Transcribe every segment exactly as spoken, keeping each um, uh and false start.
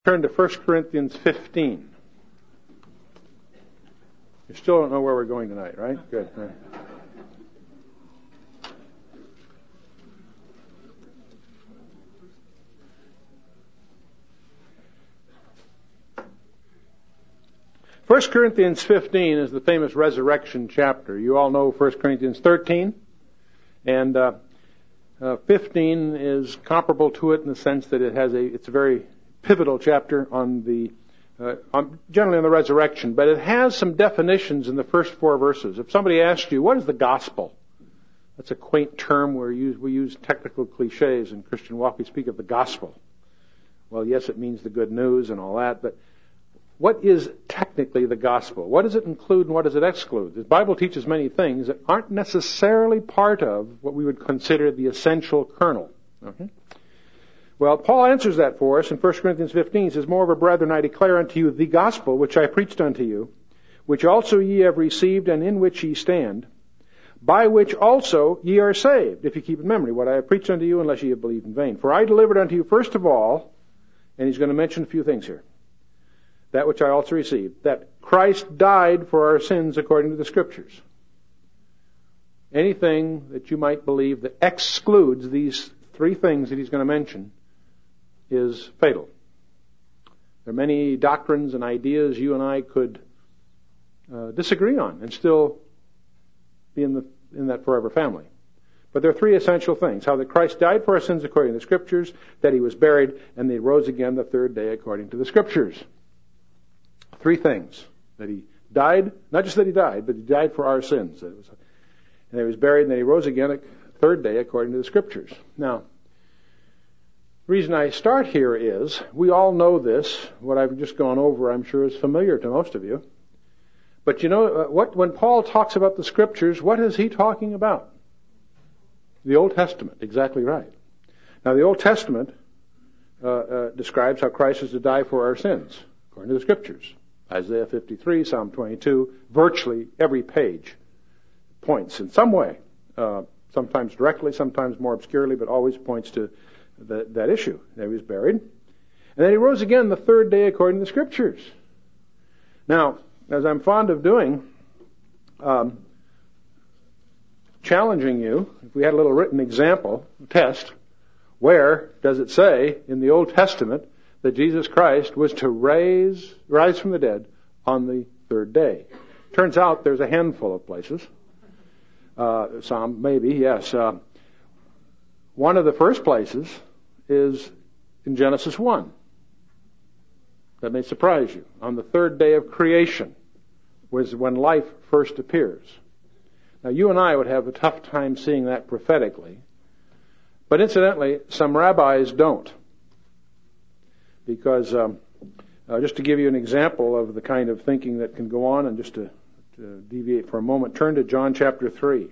Turn to First Corinthians fifteen. You still don't know where we're going tonight, right? Good. Right. First Corinthians fifteen is the famous resurrection chapter. You all know First Corinthians thirteen, and uh, uh, fifteen is comparable to it in the sense that it has a it's a very pivotal chapter on the uh, on, generally on the resurrection, but it has some definitions in the first four verses. If somebody asked you, what is the gospel? That's a quaint term where we use, we use technical cliches in Christian walk. We speak of the gospel. Well, yes, it means the good news and all that, but what is technically the gospel? What does it include and what does it exclude? The Bible teaches many things that aren't necessarily part of what we would consider the essential kernel. Okay? Well, Paul answers that for us in First Corinthians fifteen. He says, Moreover, brethren, I declare unto you the gospel which I preached unto you, which also ye have received and in which ye stand, by which also ye are saved, if ye keep in memory what I have preached unto you, unless ye have believed in vain. For I delivered unto you first of all, and he's going to mention a few things here, that which I also received, that Christ died for our sins according to the Scriptures. Anything that you might believe that excludes these three things that he's going to mention is fatal. There are many doctrines and ideas you and I could uh, disagree on and still be in the in that forever family. But there are three essential things. How that Christ died for our sins according to the Scriptures, that he was buried, and that he rose again the third day according to the Scriptures. Three things. That he died, not just that he died, but he died for our sins. And that he was buried, and that he rose again the third day according to the Scriptures. Now, the reason I start here is, we all know this. What I've just gone over, I'm sure, is familiar to most of you. But you know, what when Paul talks about the Scriptures, what is he talking about? The Old Testament, exactly right. Now, the Old Testament uh, uh, describes how Christ is to die for our sins, according to the Scriptures. Isaiah fifty-three, Psalm twenty-two, virtually every page points in some way, uh, sometimes directly, sometimes more obscurely, but always points to the, that issue. That he was buried. And then he rose again the third day according to the Scriptures. Now, as I'm fond of doing, um, challenging you, if we had a little written example, test, where does it say in the Old Testament that Jesus Christ was to raise, rise from the dead on the third day? Turns out there's a handful of places. Uh, some, maybe, yes. Uh, one of the first places is in Genesis one. That may surprise you. On the third day of creation was when life first appears. Now, you and I would have a tough time seeing that prophetically. But incidentally, some rabbis don't. Because, um, uh, just to give you an example of the kind of thinking that can go on, and just to, to deviate for a moment, turn to John chapter three.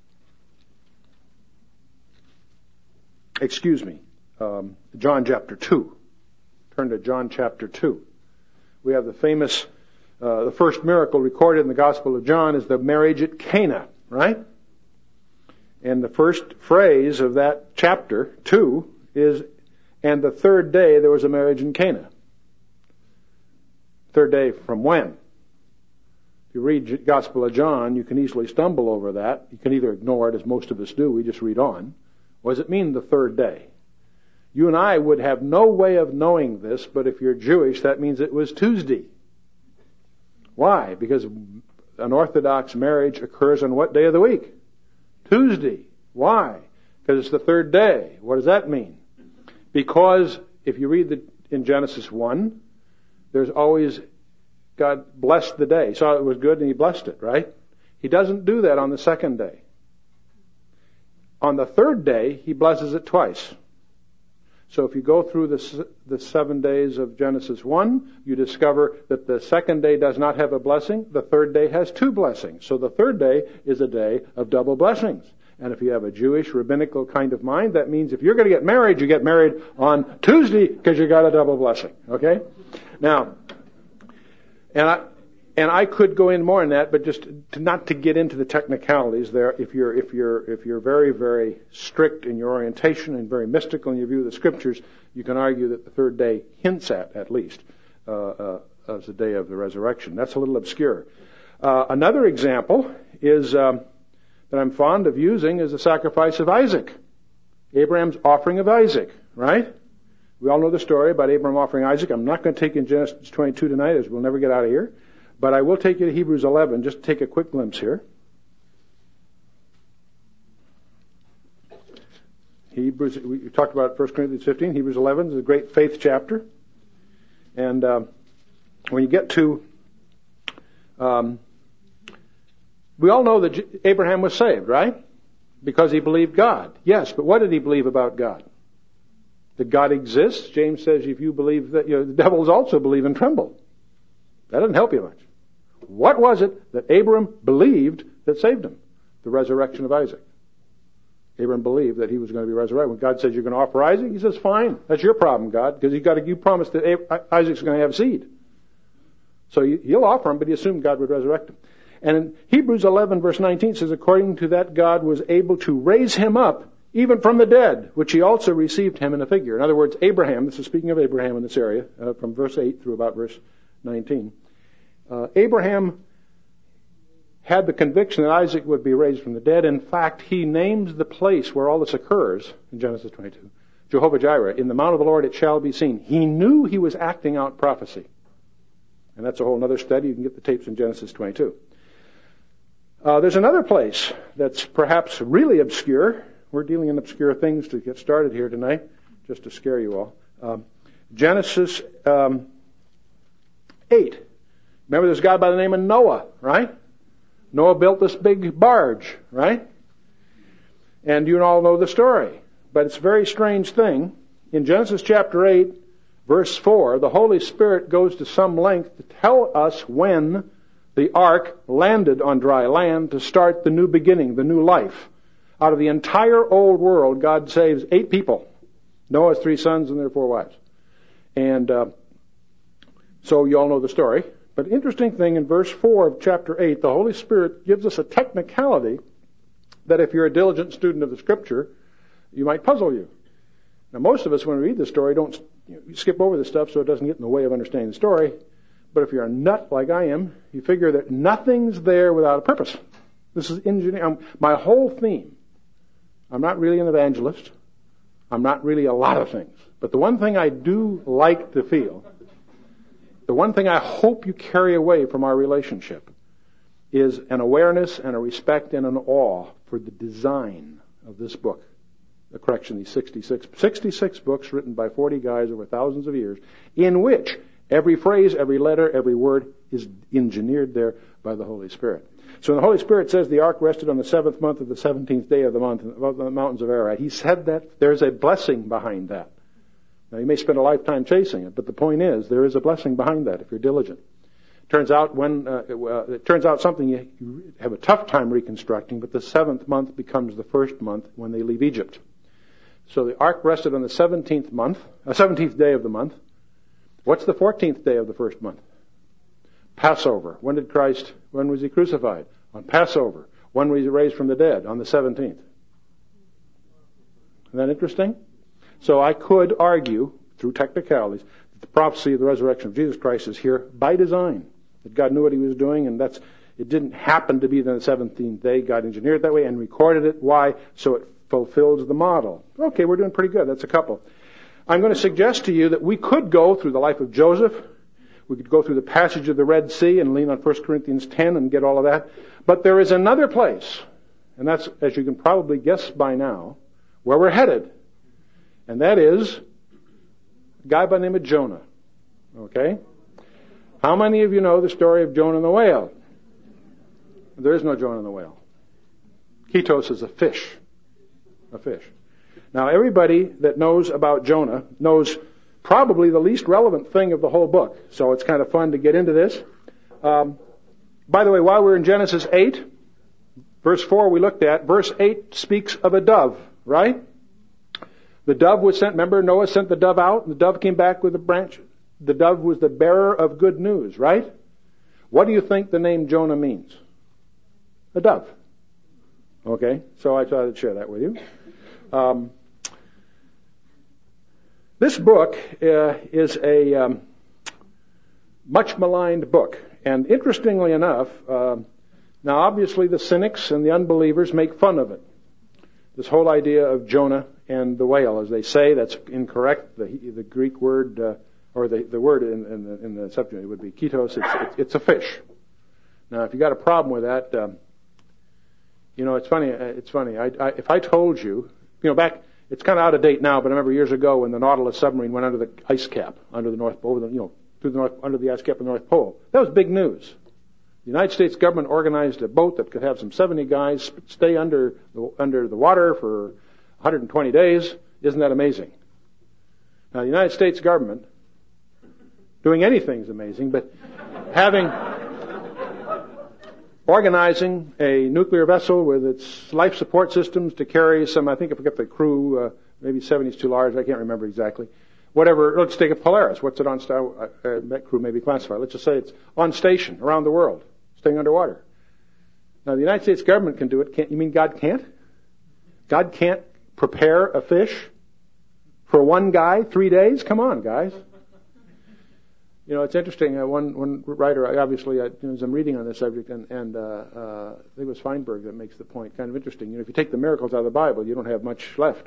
Excuse me, um, John chapter two. Turn to John chapter two. We have the famous, uh, the first miracle recorded in the Gospel of John is the marriage at Cana, right? And the first phrase of that chapter two is, and the third day there was a marriage in Cana. Third day from when? If you read Gospel of John, you can easily stumble over that. You can either ignore it, as most of us do. We just read on. What does it mean, the third day? You and I would have no way of knowing this, but if you're Jewish, that means it was Tuesday. Why? Because an Orthodox marriage occurs on what day of the week? Tuesday. Why? Because it's the third day. What does that mean? Because if you read the, in Genesis one, there's always, God blessed the day. He saw it was good and he blessed it, right? He doesn't do that on the second day. On the third day, he blesses it twice. So if you go through the, the seven days of Genesis one, you discover that the second day does not have a blessing. The third day has two blessings. So the third day is a day of double blessings. And if you have a Jewish rabbinical kind of mind, that means if you're going to get married, you get married on Tuesday because you got a double blessing. Okay? Now, and I, And I could go in more on that, but just to, not to get into the technicalities there. If you're if you're if you're very very strict in your orientation and very mystical in your view of the Scriptures, you can argue that the third day hints at at least uh, uh, as the day of the resurrection. That's a little obscure. Uh, another example is um, that I'm fond of using is the sacrifice of Isaac, Abraham's offering of Isaac. Right? We all know the story about Abraham offering Isaac. I'm not going to take you in Genesis twenty-two tonight, as we'll never get out of here. But I will take you to Hebrews eleven, just to take a quick glimpse here. Hebrews, we talked about First Corinthians fifteen. Hebrews eleven is a great faith chapter. And uh, when you get to, um, we all know that Abraham was saved, right? Because he believed God. Yes, but what did he believe about God? That God exists. James says if you believe that, you know, the devils also believe and tremble. That doesn't help you much. What was it that Abraham believed that saved him? The resurrection of Isaac. Abraham believed that he was going to be resurrected. When God says you're going to offer Isaac, he says, fine, that's your problem, God, because you got to, you promised that Isaac's going to have seed. So he'll offer him, but he assumed God would resurrect him. And in Hebrews eleven verse nineteen it says, according to that God was able to raise him up even from the dead, which he also received him in a figure. In other words, Abraham, this is speaking of Abraham in this area, uh, from verse eight through about verse nineteen. Uh, Abraham had the conviction that Isaac would be raised from the dead. In fact, he names the place where all this occurs in Genesis twenty-two, Jehovah Jireh. In the mount of the Lord it shall be seen. He knew he was acting out prophecy. And that's a whole other study. You can get the tapes in Genesis twenty-two. Uh, there's another place that's perhaps really obscure. We're dealing in obscure things to get started here tonight, just to scare you all. Um, Genesis um, eight. Remember this guy by the name of Noah, right? Noah built this big barge, right? And you all know the story. But it's a very strange thing. In Genesis chapter eight, verse four, the Holy Spirit goes to some length to tell us when the ark landed on dry land to start the new beginning, the new life. Out of the entire old world, God saves eight people. Noah's three sons and their four wives. And uh, so you all know the story. But interesting thing, in verse four of chapter eight, the Holy Spirit gives us a technicality that if you're a diligent student of the Scripture, you might puzzle you. Now, most of us, when we read the story, don't you know, you skip over the stuff so it doesn't get in the way of understanding the story. But if you're a nut like I am, you figure that nothing's there without a purpose. This is engineering. My whole theme. I'm not really an evangelist. I'm not really a lot of things. But the one thing I do like to feel, the one thing I hope you carry away from our relationship is an awareness and a respect and an awe for the design of this book. A correction, these sixty-six, sixty-six books written by forty guys over thousands of years, in which every phrase, every letter, every word is engineered there by the Holy Spirit. So when the Holy Spirit says the ark rested on the seventh month of the seventeenth day of the month above the mountains of Ararat, he said that there's a blessing behind that. Now, you may spend a lifetime chasing it, but the point is there is a blessing behind that if you're diligent. Turns out when uh, uh, it turns out something you, you have a tough time reconstructing, but the seventh month becomes the first month when they leave Egypt. So the ark rested on the seventeenth month, uh, seventeenth day of the month. What's the fourteenth day of the first month? Passover. When did Christ? When was he crucified? On Passover. When was he raised from the dead? On the seventeenth. Isn't that interesting? So I could argue, through technicalities, that the prophecy of the resurrection of Jesus Christ is here by design. That God knew what he was doing, and that's it didn't happen to be the seventeenth day. God engineered it that way and recorded it. Why? So it fulfills the model. Okay, we're doing pretty good. That's a couple. I'm going to suggest to you that we could go through the life of Joseph. We could go through the passage of the Red Sea and lean on First Corinthians ten and get all of that. But there is another place, and that's, as you can probably guess by now, where we're headed. And that is a guy by the name of Jonah. Okay? How many of you know the story of Jonah and the whale? There is no Jonah and the whale. Ketos is a fish. A fish. Now, everybody that knows about Jonah knows probably the least relevant thing of the whole book. So it's kind of fun to get into this. Um, by the way, while we're in Genesis eight, verse four we looked at, verse eight speaks of a dove, right? The dove was sent, remember Noah sent the dove out, and the dove came back with a branch. The dove was the bearer of good news, right? What do you think the name Jonah means? A dove. Okay, so I thought I'd share that with you. Um, this book uh, is a um, much maligned book. And interestingly enough, uh, now obviously the cynics and the unbelievers make fun of it. This whole idea of Jonah and the whale, as they say, that's incorrect. The, the Greek word, uh, or the, the word in, in, the, in the Septuagint would be ketos. It's, it's, it's a fish. Now, if you got a problem with that, um, you know, it's funny. It's funny. I, I, if I told you, you know, back, it's kind of out of date now, but I remember years ago when the Nautilus submarine went under the ice cap, under the North Pole, you know, through the North, under the ice cap of the North Pole. That was big news. The United States government organized a boat that could have some seventy guys stay under the, under the water for one hundred twenty days. Isn't that amazing? Now, the United States government, doing anything is amazing, but having, organizing a nuclear vessel with its life support systems to carry some, I think I forget the crew, uh, maybe seventy is too large, I can't remember exactly. Whatever, let's take a Polaris. What's it on, uh, uh, that crew may be classified. Let's just say it's on station around the world, staying underwater. Now, the United States government can do it. Can't, you mean God can't? God can't prepare a fish for one guy, three days? Come on, guys. You know, it's interesting. Uh, one one writer, obviously, I, as I'm reading on this subject, and, and uh, uh, I think it was Feinberg that makes the point, kind of interesting. You know, if you take the miracles out of the Bible, you don't have much left.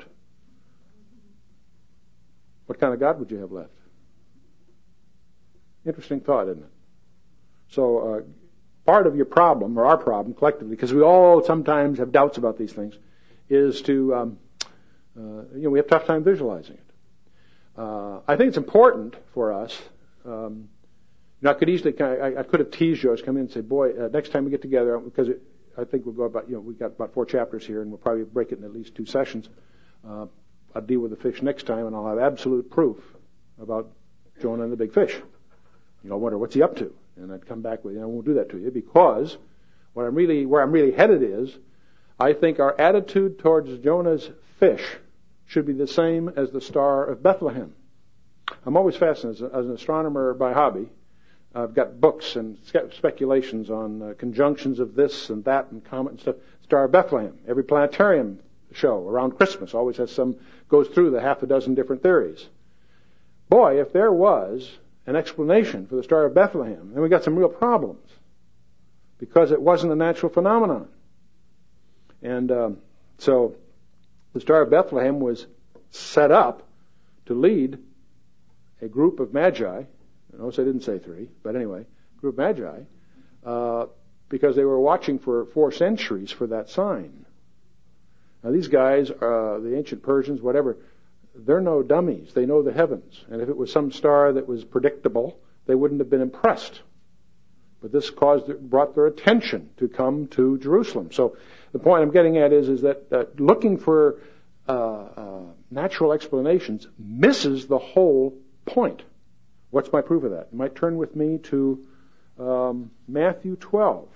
What kind of God would you have left? Interesting thought, isn't it? So, uh, part of your problem, or our problem collectively, because we all sometimes have doubts about these things, is to, um, uh, you know, we have a tough time visualizing it. Uh, I think it's important for us. Um, you know, I could easily, I, I could have teased you. I was coming in and say, boy, uh, next time we get together, because it, I think we'll go about, you know, we've got about four chapters here, and we'll probably break it in at least two sessions. Uh, I'll deal with the fish next time, and I'll have absolute proof about Jonah and the big fish. You know, I wonder what's he up to, and I'd come back with you. I won't do that to you because what I'm really, where I'm really headed is, I think our attitude towards Jonah's fish should be the same as the Star of Bethlehem. I'm always fascinated as, as an astronomer by hobby. I've got books and speculations on uh, conjunctions of this and that and comet and stuff. Star of Bethlehem. Every planetarium show around Christmas always has some, goes through the half a dozen different theories. Boy, if there was an explanation for the Star of Bethlehem, then we got some real problems because it wasn't a natural phenomenon. And um, so the Star of Bethlehem was set up to lead a group of magi. Notice I didn't say three, but anyway, group of magi, uh, because they were watching for four centuries for that sign. Now these guys, uh, the ancient Persians, whatever, they're no dummies. They know the heavens. And if it was some star that was predictable, they wouldn't have been impressed. But this caused, brought their attention to come to Jerusalem. So the point I'm getting at is, is that uh, looking for uh, uh, natural explanations misses the whole point. What's my proof of that? You might turn with me to um, Matthew twelve.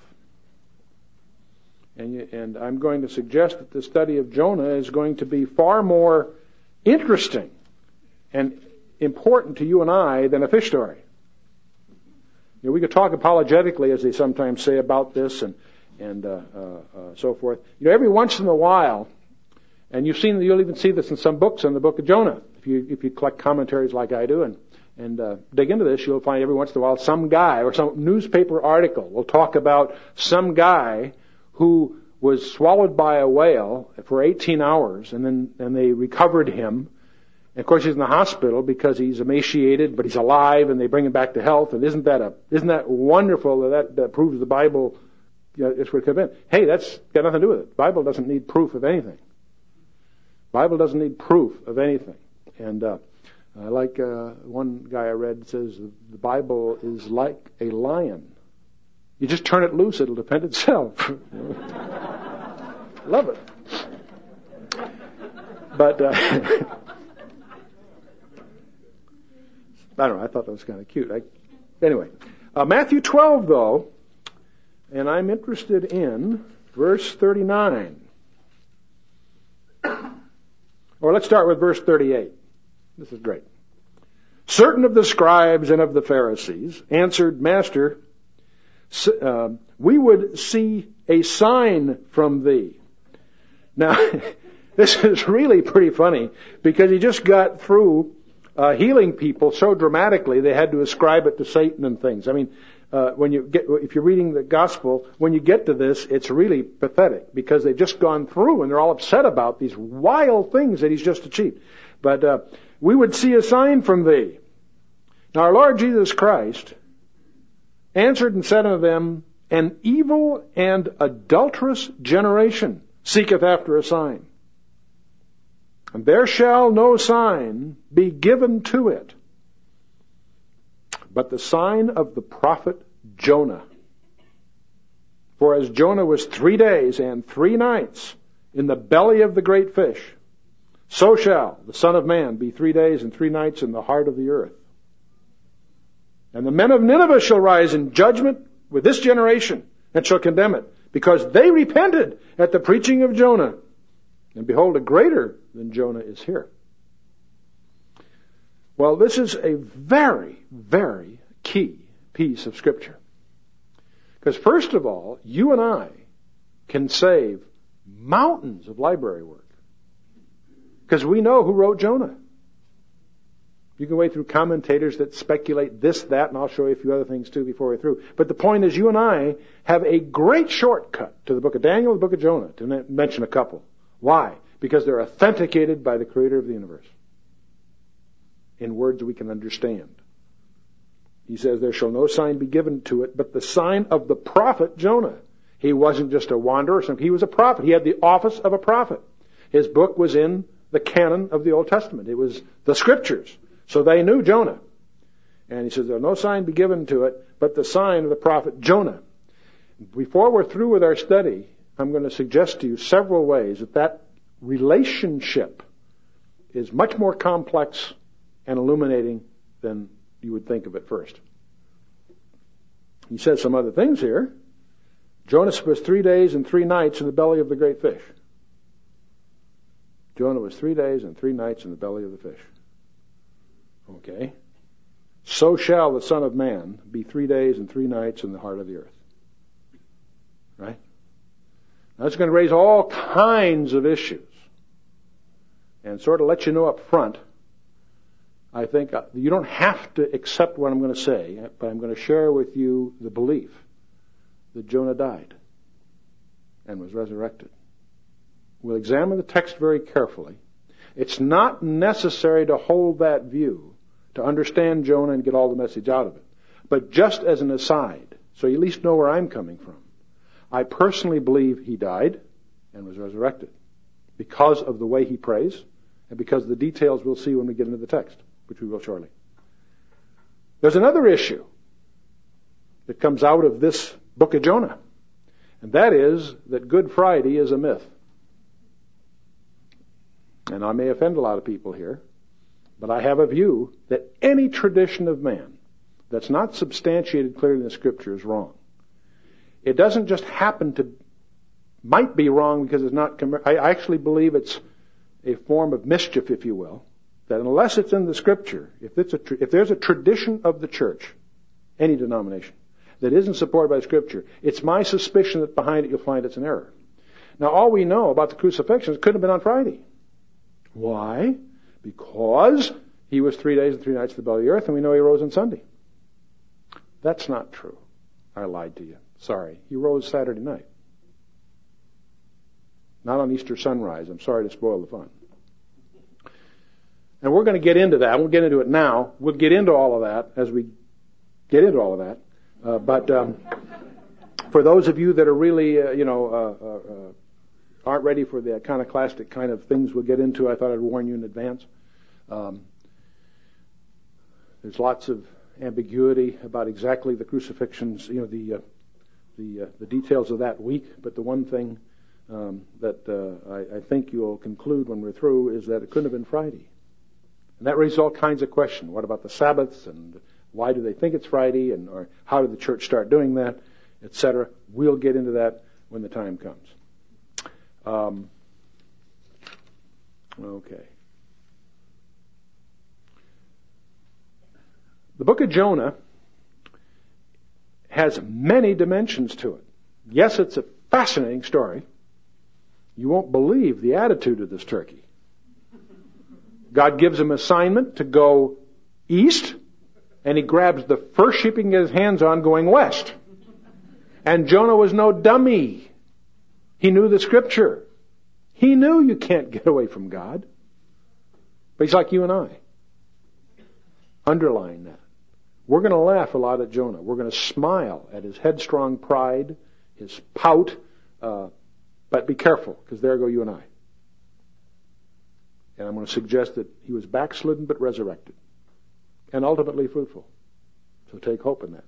And, you, and I'm going to suggest that the study of Jonah is going to be far more interesting and important to you and I than a fish story. You know, we could talk apologetically, as they sometimes say, about this and and uh, uh, uh, so forth. You know, every once in a while, and you've seen, you'll even see this in some books on the book of Jonah. If you if you collect commentaries like I do and and uh, dig into this, you'll find every once in a while some guy or some newspaper article will talk about some guy who was swallowed by a whale for eighteen hours, and then and they recovered him. And of course, he's in the hospital because he's emaciated, but he's alive, and they bring him back to health. And isn't that a isn't that wonderful that that, that proves the Bible? You know, it's what it could have been. Hey, that's got nothing to do with it. The Bible doesn't need proof of anything. The Bible doesn't need proof of anything. And uh, I like uh, one guy I read says the Bible is like a lion. You just turn it loose, it'll defend itself. Love it. But uh, I don't know. I thought that was kind of cute. I, anyway, uh, Matthew twelve, though, and I'm interested in verse thirty-nine. Or let's start with verse thirty-eight. This is great. Certain of the scribes and of the Pharisees answered, Master, uh, we would see a sign from thee. Now, this is really pretty funny because he just got through uh, healing people so dramatically they had to ascribe it to Satan and things. I mean, uh, when you get, if you're reading the gospel, when you get to this, it's really pathetic because they've just gone through and they're all upset about these wild things that he's just achieved. But uh, we would see a sign from thee. Now, our Lord Jesus Christ answered and said unto them, an evil and adulterous generation seeketh after a sign. And there shall no sign be given to it, but the sign of the prophet Jonah. For as Jonah was three days and three nights in the belly of the great fish, so shall the Son of Man be three days and three nights in the heart of the earth. And the men of Nineveh shall rise in judgment with this generation and shall condemn it, because they repented at the preaching of Jonah. And behold, a greater than Jonah is here. Well, this is a very, very key piece of Scripture. Because first of all, you and I can save mountains of library work. Because we know who wrote Jonah. You can wade through commentators that speculate this, that, and I'll show you a few other things too before we're through. But the point is you and I have a great shortcut to the book of Daniel and the book of Jonah, to mention a couple. Why? Because they're authenticated by the Creator of the universe in words we can understand. He says, there shall no sign be given to it, but the sign of the prophet Jonah. He wasn't just a wanderer. He was a prophet. He had the office of a prophet. His book was in the canon of the Old Testament. It was the Scriptures. So they knew Jonah. And he says, there will no sign be given to it, but the sign of the prophet Jonah. Before we're through with our study, I'm going to suggest to you several ways that that relationship is much more complex and illuminating than you would think of at first. He says some other things here. Jonah was three days and three nights in the belly of the great fish. Jonah was three days and three nights in the belly of the fish. Okay. So shall the Son of Man be three days and three nights in the heart of the earth. Right? Now it's going to raise all kinds of issues. And sort of let you know up front, I think you don't have to accept what I'm going to say, but I'm going to share with you the belief that Jonah died and was resurrected. We'll examine the text very carefully. It's not necessary to hold that view to understand Jonah and get all the message out of it. But just as an aside, so you at least know where I'm coming from, I personally believe he died and was resurrected because of the way he prays and because of the details we'll see when we get into the text, which we will shortly. There's another issue that comes out of this book of Jonah, and that is that Good Friday is a myth. And I may offend a lot of people here, but I have a view that any tradition of man that's not substantiated clearly in the Scripture is wrong. It doesn't just happen to, might be wrong because it's not, I actually believe it's a form of mischief, if you will, that unless it's in the Scripture, if it's a, if there's a tradition of the church, any denomination, that isn't supported by Scripture, it's my suspicion that behind it you'll find it's an error. Now, all we know about the crucifixion, it couldn't have been on Friday. Why? Because he was three days and three nights in the belly of the earth, and we know he rose on Sunday. That's not true. I lied to you. Sorry. He rose Saturday night. Not on Easter sunrise. I'm sorry to spoil the fun. And we're going to get into that. We'll get into it now. We'll get into all of that as we get into all of that. Uh, but um, for those of you that are really, uh, you know, uh, uh, uh, aren't ready for the iconoclastic kind of things we'll get into, I thought I'd warn you in advance. Um, there's lots of ambiguity about exactly the crucifixions, you know, the uh, the uh, the details of that week. But the one thing um, that uh, I, I think you'll conclude when we're through is that it couldn't have been Friday, and that raises all kinds of questions. What about the Sabbaths, and why do they think it's Friday, and or how did the church start doing that, et cetera. We'll get into that when the time comes. Um, okay. The book of Jonah has many dimensions to it. Yes, it's a fascinating story. You won't believe the attitude of this turkey. God gives him assignment to go east, and he grabs the first ship he can get his hands on going west. And Jonah was no dummy. He knew the Scripture. He knew you can't get away from God. But he's like you and I. Underline that. We're going to laugh a lot at Jonah. We're going to smile at his headstrong pride, his pout, uh, but be careful, because there go you and I. And I'm going to suggest that he was backslidden but resurrected, and ultimately fruitful. So take hope in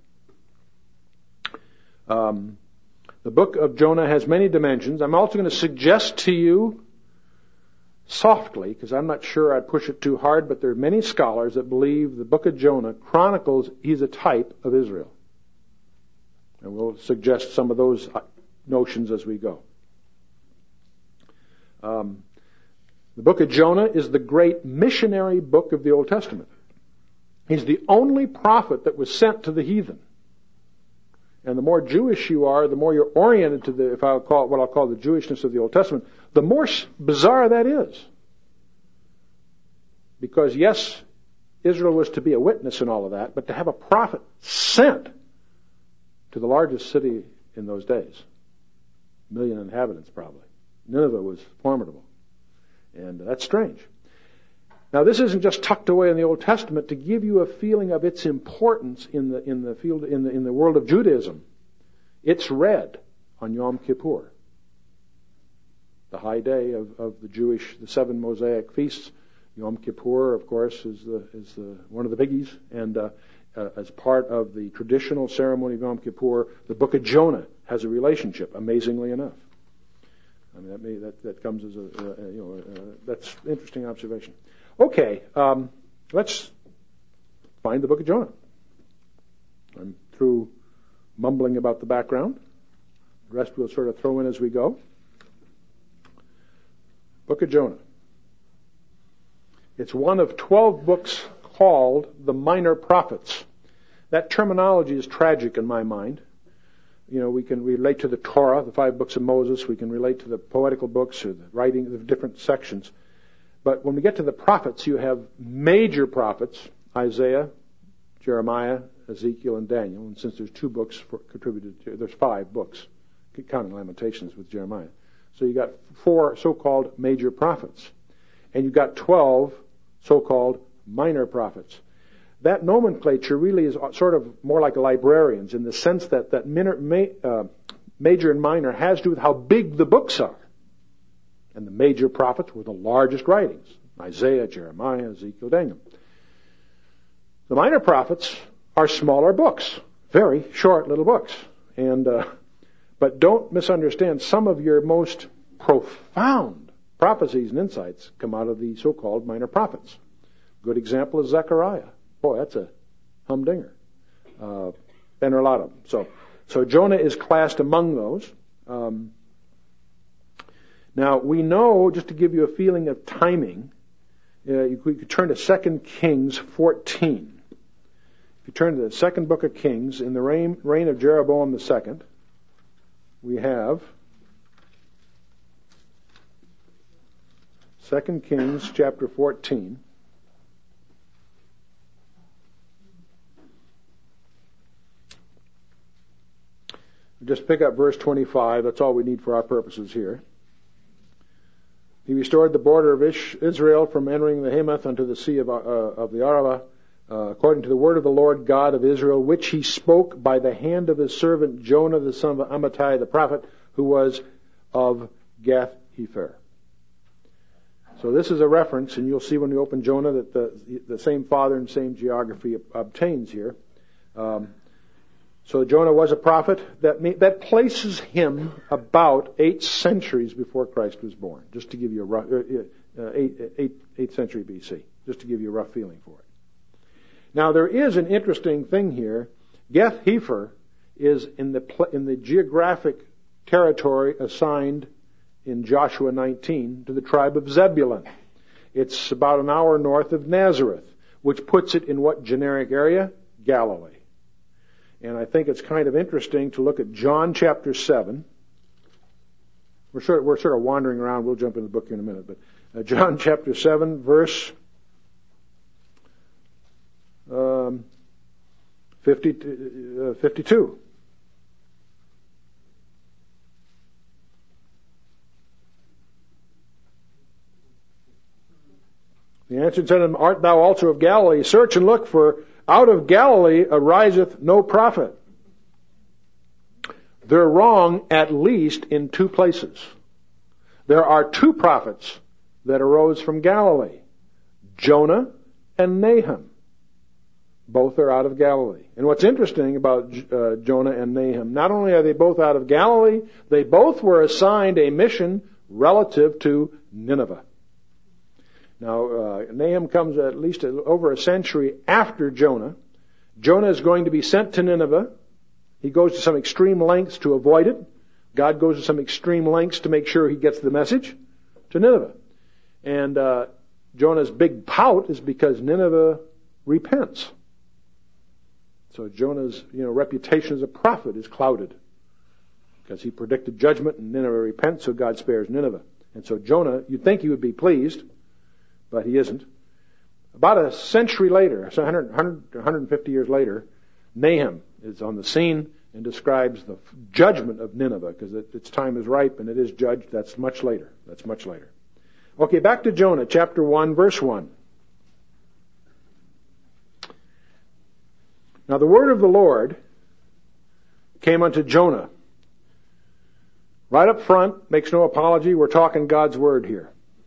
that. Um, the book of Jonah has many dimensions. I'm also going to suggest to you, softly, because I'm not sure I'd push it too hard, but there are many scholars that believe the book of Jonah chronicles he's a type of Israel. And we'll suggest some of those notions as we go. Um, the book of Jonah is the great missionary book of the Old Testament. He's the only prophet that was sent to the heathen. And the more Jewish you are, the more you're oriented to the, if I'll call it what I'll call the Jewishness of the Old Testament, the more bizarre that is. Because yes, Israel was to be a witness in all of that, but to have a prophet sent to the largest city in those days, a million inhabitants probably. Nineveh was formidable. And that's strange. Now, this isn't just tucked away in the Old Testament to give you a feeling of its importance in the in the field in the in the world of Judaism. It's read on Yom Kippur, the high day of, of the Jewish, the seven Mosaic feasts. Yom Kippur, of course, is the is the one of the biggies, and uh, uh, as part of the traditional ceremony of Yom Kippur, the Book of Jonah has a relationship. Amazingly enough, I mean that may, that that comes as a uh, you know uh, that's an interesting observation. Okay, um, let's find the book of Jonah. I'm through mumbling about the background. The rest we'll sort of throw in as we go. Book of Jonah. It's one of twelve books called the Minor Prophets. That terminology is tragic in my mind. You know, we can relate to the Torah, the five books of Moses. We can relate to the poetical books or the writing of the different sections. But when we get to the prophets, you have major prophets, Isaiah, Jeremiah, Ezekiel, and Daniel. And since there's two books for, contributed to, there's five books, counting Lamentations with Jeremiah. So you got four so-called major prophets. And you've got twelve so-called minor prophets. That nomenclature really is sort of more like librarians in the sense that, that minor, ma, uh, major and minor has to do with how big the books are. And the major prophets were the largest writings. Isaiah, Jeremiah, Ezekiel, Daniel. The minor prophets are smaller books. Very short little books. And, uh, but don't misunderstand, some of your most profound prophecies and insights come out of the so-called minor prophets. Good example is Zechariah. Boy, that's a humdinger. Uh, and there are a lot of them. So, so Jonah is classed among those. Um, Now, we know, just to give you a feeling of timing, uh, you could turn to Second Kings fourteen. If you turn to the second book of Kings, in the reign, reign of Jeroboam the second, we have Second Kings chapter fourteen. Just pick up verse twenty-five. That's all we need for our purposes here. He restored the border of Israel from entering the Hamath unto the sea of, uh, of the Arabah, uh, according to the word of the Lord God of Israel, which he spoke by the hand of his servant Jonah, the son of Amittai the prophet, who was of Gath-hepher. So this is a reference, and you'll see when we open Jonah that the, the same father and same geography obtains here. Um, So Jonah was a prophet. That that places him about eight centuries before Christ was born. Just to give you a rough, uh, eight, eight, eighth century B C. Just to give you a rough feeling for it. Now there is an interesting thing here. Gath-hepher is in the in the geographic territory assigned in Joshua nineteen to the tribe of Zebulun. It's about an hour north of Nazareth, which puts it in what generic area? Galilee. And I think it's kind of interesting to look at John chapter seven. We're sort of, we're sort of wandering around. We'll jump in the book here in a minute. But uh, John chapter seven, verse um, fifty, uh, fifty-two. He answered and said to him, Art thou also of Galilee? Search and look, for out of Galilee ariseth no prophet. They're wrong at least in two places. There are two prophets that arose from Galilee, Jonah and Nahum. Both are out of Galilee. And what's interesting about uh, Jonah and Nahum, not only are they both out of Galilee, they both were assigned a mission relative to Nineveh. Now, uh, Nahum comes at least over a century after Jonah. Jonah is going to be sent to Nineveh. He goes to some extreme lengths to avoid it. God goes to some extreme lengths to make sure he gets the message to Nineveh. And uh, Jonah's big pout is because Nineveh repents. So Jonah's, you know, reputation as a prophet is clouded because he predicted judgment and Nineveh repents, so God spares Nineveh. And so Jonah, you'd think he would be pleased, but he isn't. About a century later, so one hundred, one hundred, one hundred fifty years later, Nahum is on the scene and describes the judgment of Nineveh because it, its time is ripe and it is judged. That's much later. That's much later. Okay, back to Jonah, chapter one, verse one. Now the word of the Lord came unto Jonah. Right up front, makes no apology, we're talking God's word here.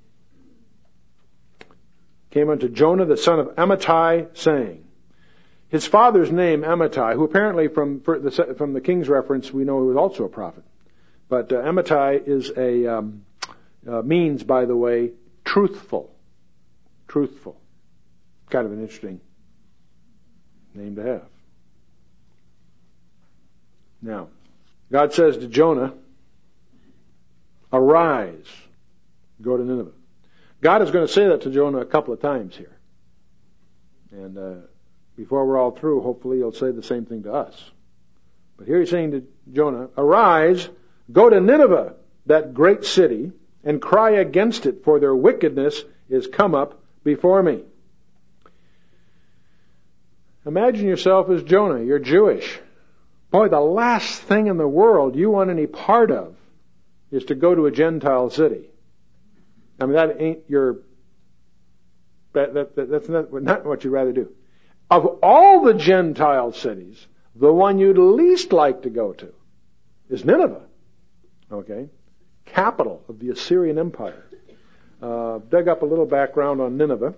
Came unto Jonah, the son of Amittai, saying. His father's name, Amittai, who apparently from the, from the king's reference, we know he was also a prophet. But uh, Amittai is a, um, uh, means, by the way, truthful. Truthful. Kind of an interesting name to have. Now, God says to Jonah, arise, go to Nineveh. God is going to say that to Jonah a couple of times here. And uh, before we're all through, hopefully he'll say the same thing to us. But here he's saying to Jonah, arise, go to Nineveh, that great city, and cry against it, for their wickedness is come up before me. Imagine yourself as Jonah. You're Jewish. Boy, the last thing in the world you want any part of is to go to a Gentile city. I mean, that ain't your, that, that, that, that's not, not what you'd rather do. Of all the Gentile cities, the one you'd least like to go to is Nineveh. Okay? Capital of the Assyrian Empire. Uh, dug up a little background on Nineveh.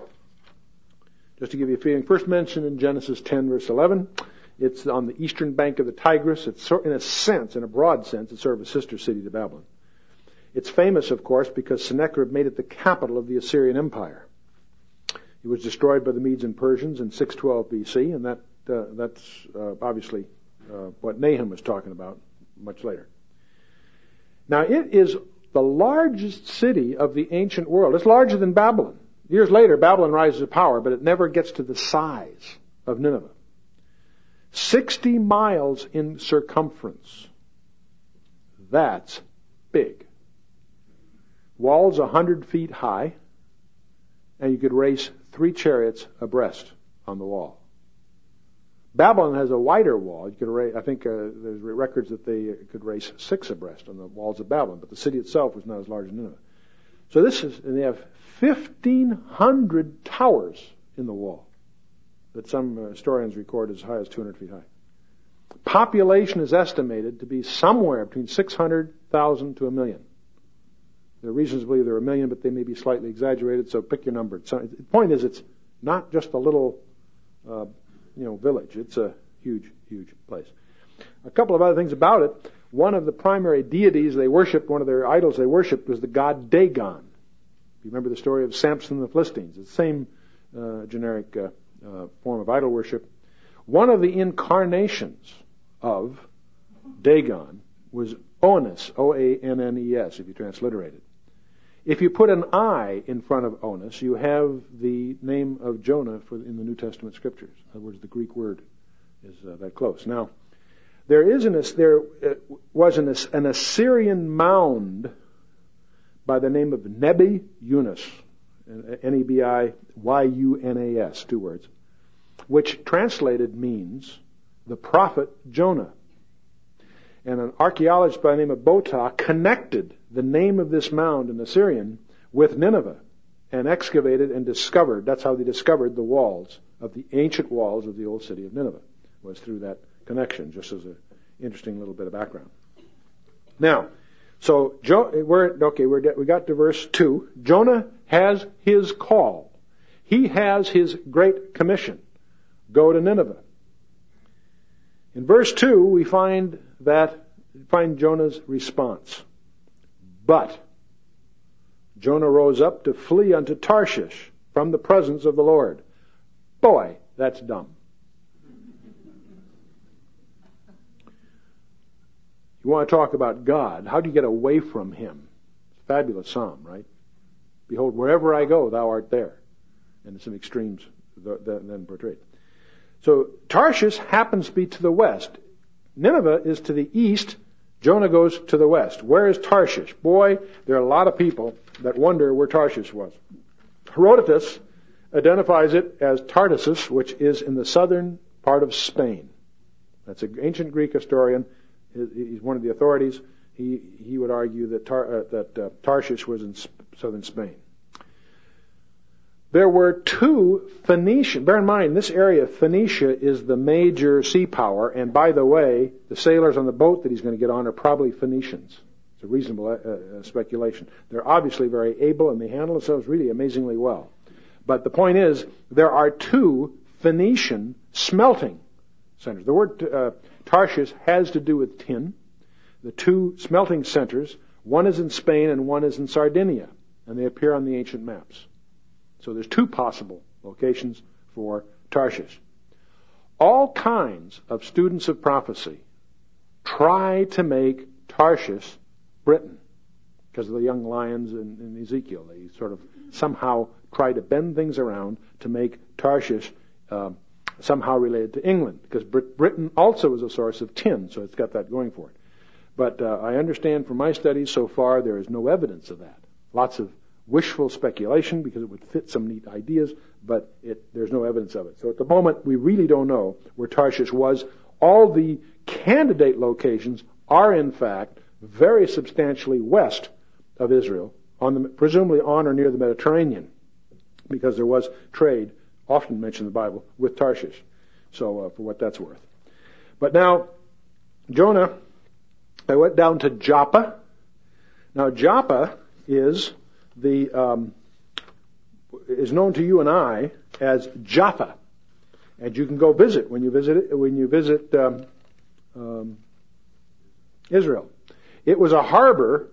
Just to give you a feeling. First mentioned in Genesis ten, verse eleven. It's on the eastern bank of the Tigris. It's, in a sense, in a broad sense, it's sort of a sister city to Babylon. It's famous, of course, because Sennacherib made it the capital of the Assyrian Empire. It was destroyed by the Medes and Persians in six twelve B C, and that uh, that's uh, obviously uh, what Nahum was talking about much later. Now, it is the largest city of the ancient world. It's larger than Babylon. Years later, Babylon rises to power, but it never gets to the size of Nineveh. Sixty miles in circumference. That's big. Walls a hundred feet high, and you could race three chariots abreast on the wall. Babylon has a wider wall. You could race, I think uh, there's records that they could race six abreast on the walls of Babylon, but the city itself was not as large as Nineveh. So this is, and they have fifteen hundred towers in the wall that some historians record as high as two hundred feet high. Population is estimated to be somewhere between six hundred thousand to a million. There are reasons to believe there are a million, but they may be slightly exaggerated, so pick your number. So, the point is, it's not just a little, uh, you know, village. It's a huge, huge place. A couple of other things about it. One of the primary deities they worshipped, one of their idols they worshipped, was the god Dagon. You remember the story of Samson and the Philistines. It's the same uh, generic uh, uh, form of idol worship. One of the incarnations of Dagon was Onus, O A N N E S, if you transliterate it. If you put an I in front of Onus, you have the name of Jonah for in the New Testament scriptures. In other words, the Greek word is uh, that close. Now, there is an there uh, was an, an Assyrian mound by the name of Nebi Yunus, N E B I Y U N A S, two words, which translated means the prophet Jonah. And an archaeologist by the name of Botah connected the name of this mound in Assyrian with Nineveh and excavated and discovered, that's how they discovered the walls of the ancient walls of the old city of Nineveh, was through that connection, just as an interesting little bit of background. Now, so jo- we're okay. We're we got to verse two. Jonah has his call. He has his great commission. Go to Nineveh. In verse two, we find that find Jonah's response. But Jonah rose up to flee unto Tarshish from the presence of the Lord. Boy, that's dumb. You want to talk about God. How do you get away from Him? Fabulous psalm, right? Behold, wherever I go, thou art there. And some extremes then portrayed. So Tarshish happens to be to the west. Nineveh is to the east. Jonah goes to the west. Where is Tarshish? Boy, there are a lot of people that wonder where Tarshish was. Herodotus identifies it as Tartessus, which is in the southern part of Spain. That's an ancient Greek historian. He's one of the authorities. He he would argue that Tar, uh, that uh, Tarshish was in sp- southern Spain. There were two Phoenician. Bear in mind, this area, Phoenicia, is the major sea power. And by the way, the sailors on the boat that he's going to get on are probably Phoenicians. It's a reasonable uh, uh, speculation. They're obviously very able, and they handle themselves really amazingly well. But the point is, there are two Phoenician smelting centers. The word uh, Tarshish has to do with tin. The two smelting centers, one is in Spain and one is in Sardinia, and they appear on the ancient maps. So there's two possible locations for Tarshish. All kinds of students of prophecy try to make Tarshish Britain because of the young lions in, in Ezekiel. They sort of somehow try to bend things around to make Tarshish uh, somehow related to England, because Britain also is a source of tin, so it's got that going for it. But uh, I understand from my studies so far there is no evidence of that. Lots of wishful speculation because it would fit some neat ideas, but it, there's no evidence of it. So at the moment, we really don't know where Tarshish was. All the candidate locations are, in fact, very substantially west of Israel, on the, presumably on or near the Mediterranean, because there was trade, often mentioned in the Bible, with Tarshish. So uh, for what that's worth. But now, Jonah, I went down to Joppa. Now, Joppa is the um, is known to you and I as Jaffa, and you can go visit when you visit it, when you visit um, um, Israel. It was a harbor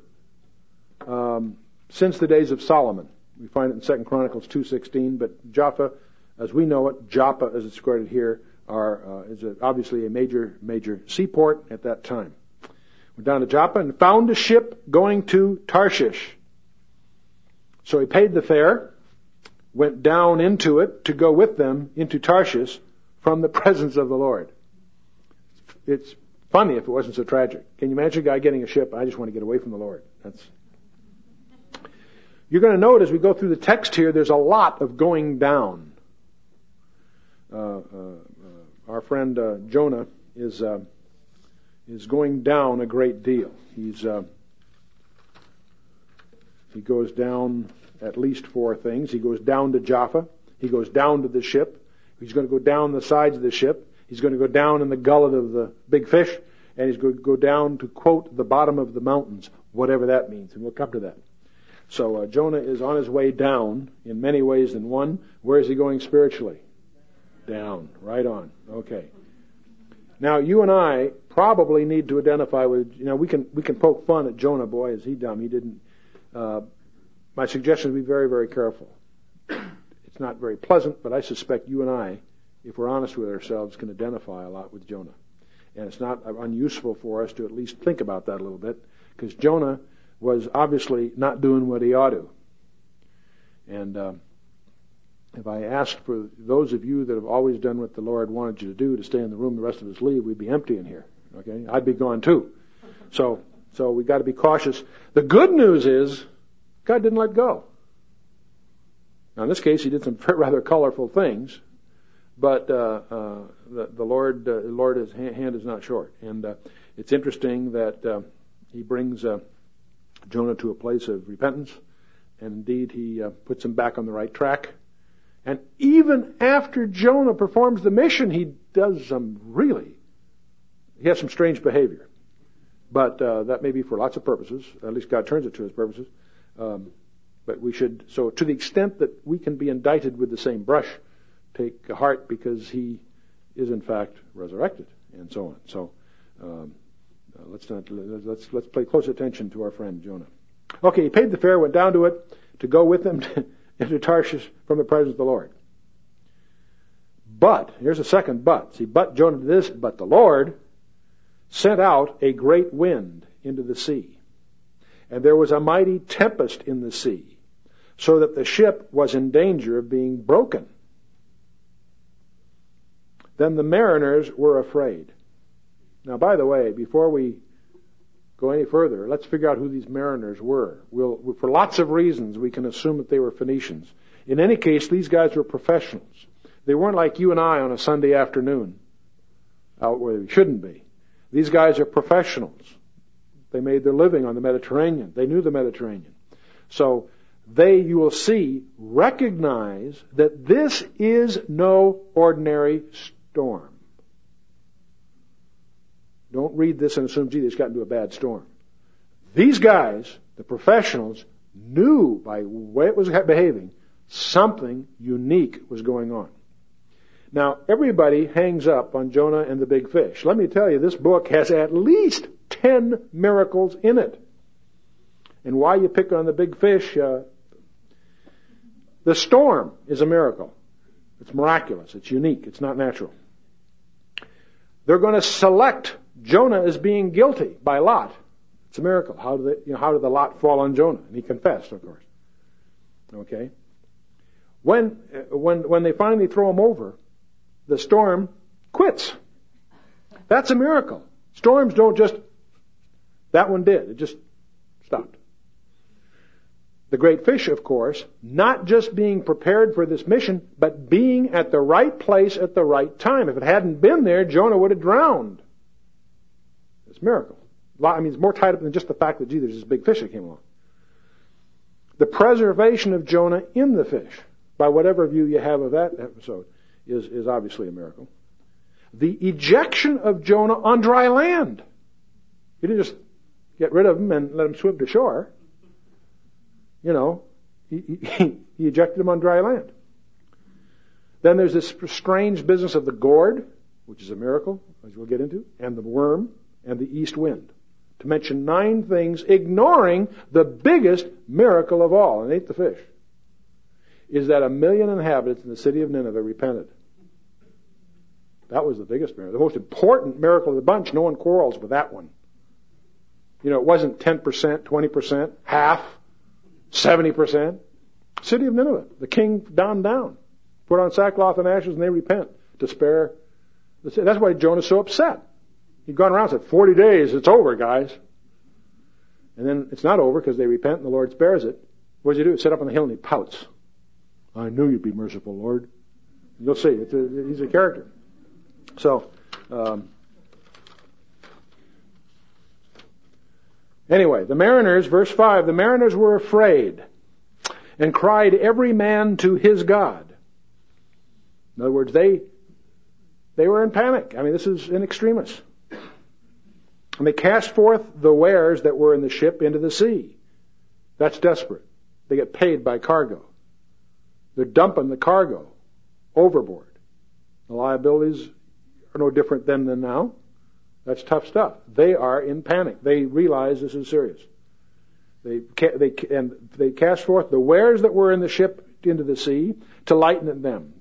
um, since the days of Solomon. We find it in Second Chronicles two sixteen. But Jaffa, as we know it, Joppa, as it's quoted here, are uh, is a, obviously a major major seaport at that time. Went down to Joppa and found a ship going to Tarshish. So he paid the fare, went down into it to go with them into Tarshish from the presence of the Lord. It's funny if it wasn't so tragic. Can you imagine a guy getting a ship? I just want to get away from the Lord. That's. You're going to note as we go through the text here, there's a lot of going down. Uh, uh, uh, our friend uh, Jonah is uh, is going down a great deal. He's uh, He goes down at least four things. He goes down to Jaffa. He goes down to the ship. He's going to go down the sides of the ship. He's going to go down in the gullet of the big fish. And he's going to go down to, quote, the bottom of the mountains, whatever that means. And we'll come to that. So uh, Jonah is on his way down in many ways than one. Where is he going spiritually? Down. Right on. Okay. Now, you and I probably need to identify with, you know, we can we can poke fun at Jonah. Boy, is he dumb. He didn't. Uh, my suggestion is be very, very careful. It's not very pleasant, but I suspect you and I, if we're honest with ourselves, can identify a lot with Jonah. And it's not unuseful for us to at least think about that a little bit, because Jonah was obviously not doing what he ought to. And uh, if I asked for those of you that have always done what the Lord wanted you to do to stay in the room, the rest of us leave, we'd be empty in here. Okay, I'd be gone too. So, so we got to be cautious. The good news is God didn't let go. Now, in this case, He did some rather colorful things, but uh, uh, the, the Lord, uh, Lord's hand is not short. And uh, it's interesting that uh, He brings uh, Jonah to a place of repentance, and indeed He uh, puts him back on the right track. And even after Jonah performs the mission, he does some really, he has some strange behavior. But uh, that may be for lots of purposes. At least God turns it to His purposes. Um, but we should, so to the extent that we can be indicted with the same brush, take heart, because He is in fact resurrected, and so on. So um, uh, let's not let's let's pay close attention to our friend Jonah. Okay, he paid the fare, went down to it to go with them to, into Tarshish from the presence of the Lord. But here's a second but. See, but Jonah did this, but the Lord sent out a great wind into the sea, and there was a mighty tempest in the sea, so that the ship was in danger of being broken. Then the mariners were afraid. Now, by the way, before we go any further, let's figure out who these mariners were. We'll, for lots of reasons, we can assume that they were Phoenicians. In any case, these guys were professionals. They weren't like you and I on a Sunday afternoon, out where we shouldn't be. These guys are professionals. They made their living on the Mediterranean. They knew the Mediterranean. So they, you will see, recognize that this is no ordinary storm. Don't read this and assume, gee, they just got into a bad storm. These guys, the professionals, knew by the way it was behaving, something unique was going on. Now, everybody hangs up on Jonah and the big fish. Let me tell you, this book has at least ten miracles in it. And why you pick on the big fish, uh, the storm is a miracle. It's miraculous. It's unique. It's not natural. They're going to select Jonah as being guilty by Lot. It's a miracle. How did, they, you know, how did the lot fall on Jonah? And he confessed, of course. Okay. When when when they finally throw him over, the storm quits. That's a miracle. Storms don't just. That one did. It just stopped. The great fish, of course, not just being prepared for this mission, but being at the right place at the right time. If it hadn't been there, Jonah would have drowned. It's a miracle. I mean, it's more tied up than just the fact that, gee, there's this big fish that came along. The preservation of Jonah in the fish, by whatever view you have of that episode, is, is obviously a miracle. The ejection of Jonah on dry land. You didn't just get rid of him and let him swim to shore. You know, he, he, he ejected him on dry land. Then there's this strange business of the gourd, which is a miracle, as we'll get into, and the worm, and the east wind. To mention nine things, ignoring the biggest miracle of all, and ate the fish, is that a million inhabitants in the city of Nineveh repented. That was the biggest miracle. The most important miracle of the bunch. No one quarrels with that one. You know, it wasn't ten percent, twenty percent, half, seventy percent. City of Nineveh, the king down, down. Put on sackcloth and ashes and they repent to spare the city. That's why Jonah's so upset. He'd gone around and said, forty days, it's over, guys. And then it's not over because they repent and the Lord spares it. What does he do? Sit up on the hill and he pouts. I knew you'd be merciful, Lord. You'll see. It's a, he's a character. So, um, anyway, the mariners, verse five, the mariners were afraid and cried every man to his God. In other words, they they were in panic. I mean, this is in extremis. And they cast forth the wares that were in the ship into the sea. That's desperate. They get paid by cargo. They're dumping the cargo overboard. The liabilities are no different then than now. That's tough stuff. They are in panic. They realize this is serious. They they and they cast forth the wares that were in the ship into the sea to lighten them.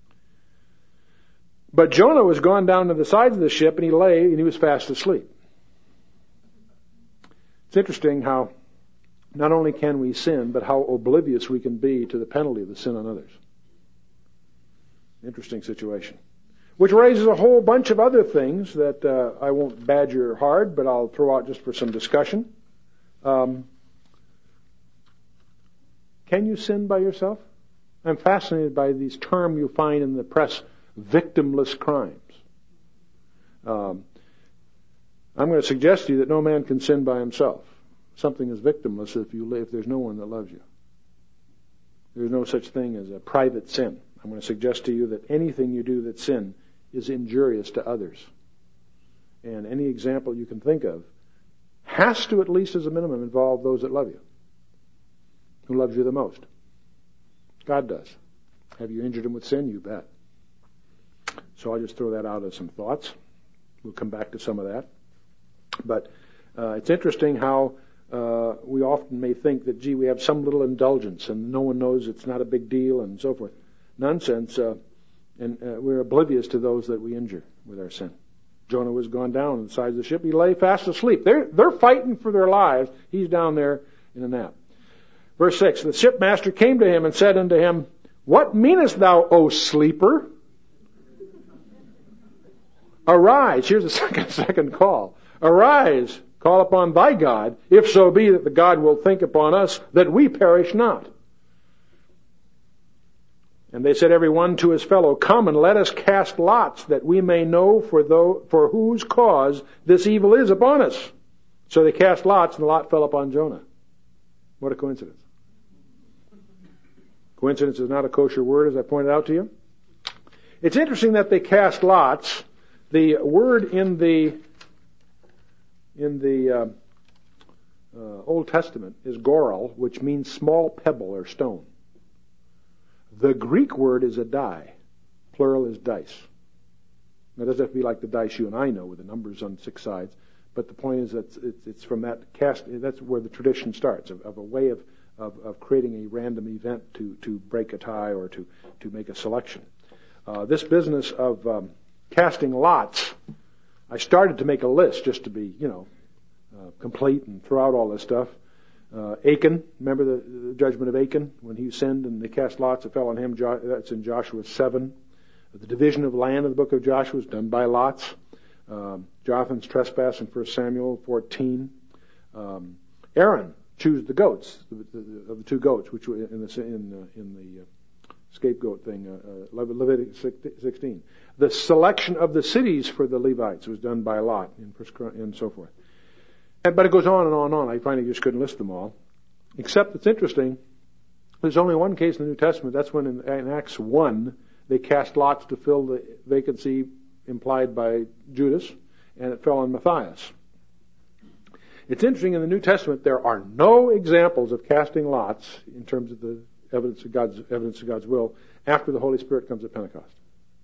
But Jonah was gone down to the sides of the ship, and he lay and he was fast asleep. It's interesting how not only can we sin, but how oblivious we can be to the penalty of the sin on others. Interesting situation. Which raises a whole bunch of other things that uh, I won't badger hard, but I'll throw out just for some discussion. Um, can you sin by yourself? I'm fascinated by these terms you find in the press, victimless crimes. Um, I'm going to suggest to you that no man can sin by himself. Something is victimless if you if there's no one that loves you. There's no such thing as a private sin. I'm going to suggest to you that anything you do that's sin is injurious to others. And any example you can think of has to, at least as a minimum, involve those that love you. Who loves you the most? God does. Have you injured him with sin? You bet. So I'll just throw that out as some thoughts. We'll come back to some of that. But uh, it's interesting how uh, we often may think that, gee, we have some little indulgence and no one knows it's not a big deal and so forth. Nonsense. Uh, and uh, we're oblivious to those that we injure with our sin. Jonah was gone down on the side of the ship. He lay fast asleep. They're, they're fighting for their lives. He's down there in a nap. Verse six, the shipmaster came to him and said unto him, what meanest thou, O sleeper? Arise. Here's the second, second call. Arise, call upon thy God, if so be that the God will think upon us, that we perish not. And they said every one to his fellow, come and let us cast lots, that we may know for, though, for whose cause this evil is upon us. So they cast lots, and the lot fell upon Jonah. What a coincidence. Coincidence is not a kosher word, as I pointed out to you. It's interesting that they cast lots. The word in the in the uh, uh, Old Testament is goral, which means small pebble or stone. The Greek word is a die. Plural is dice. Now, it doesn't have to be like the dice you and I know with the numbers on six sides, but the point is that it's, it's from that cast. That's where the tradition starts of, of a way of, of, of creating a random event to, to break a tie or to, to make a selection. Uh, this business of um, casting lots, I started to make a list just to be, you know, uh, complete and throw out all this stuff. Uh, Achan, remember the, the judgment of Achan when he sinned and they cast lots, it fell on him. Jo- that's in Joshua seven. The division of land in the book of Joshua was done by lots. Um, Jotham's trespass in First Samuel fourteen. Um, Aaron chose the goats the, the, of the two goats, which were in the in uh, in the uh, scapegoat thing. Uh, uh, Leviticus sixteen. The selection of the cities for the Levites was done by Lot in First and so forth. And, but it goes on and on and on. I finally just couldn't list them all. Except it's interesting. There's only one case in the New Testament. That's when in, in Acts one they cast lots to fill the vacancy implied by Judas, and it fell on Matthias. It's interesting, in the New Testament there are no examples of casting lots in terms of the evidence of God's evidence of God's will after the Holy Spirit comes at Pentecost.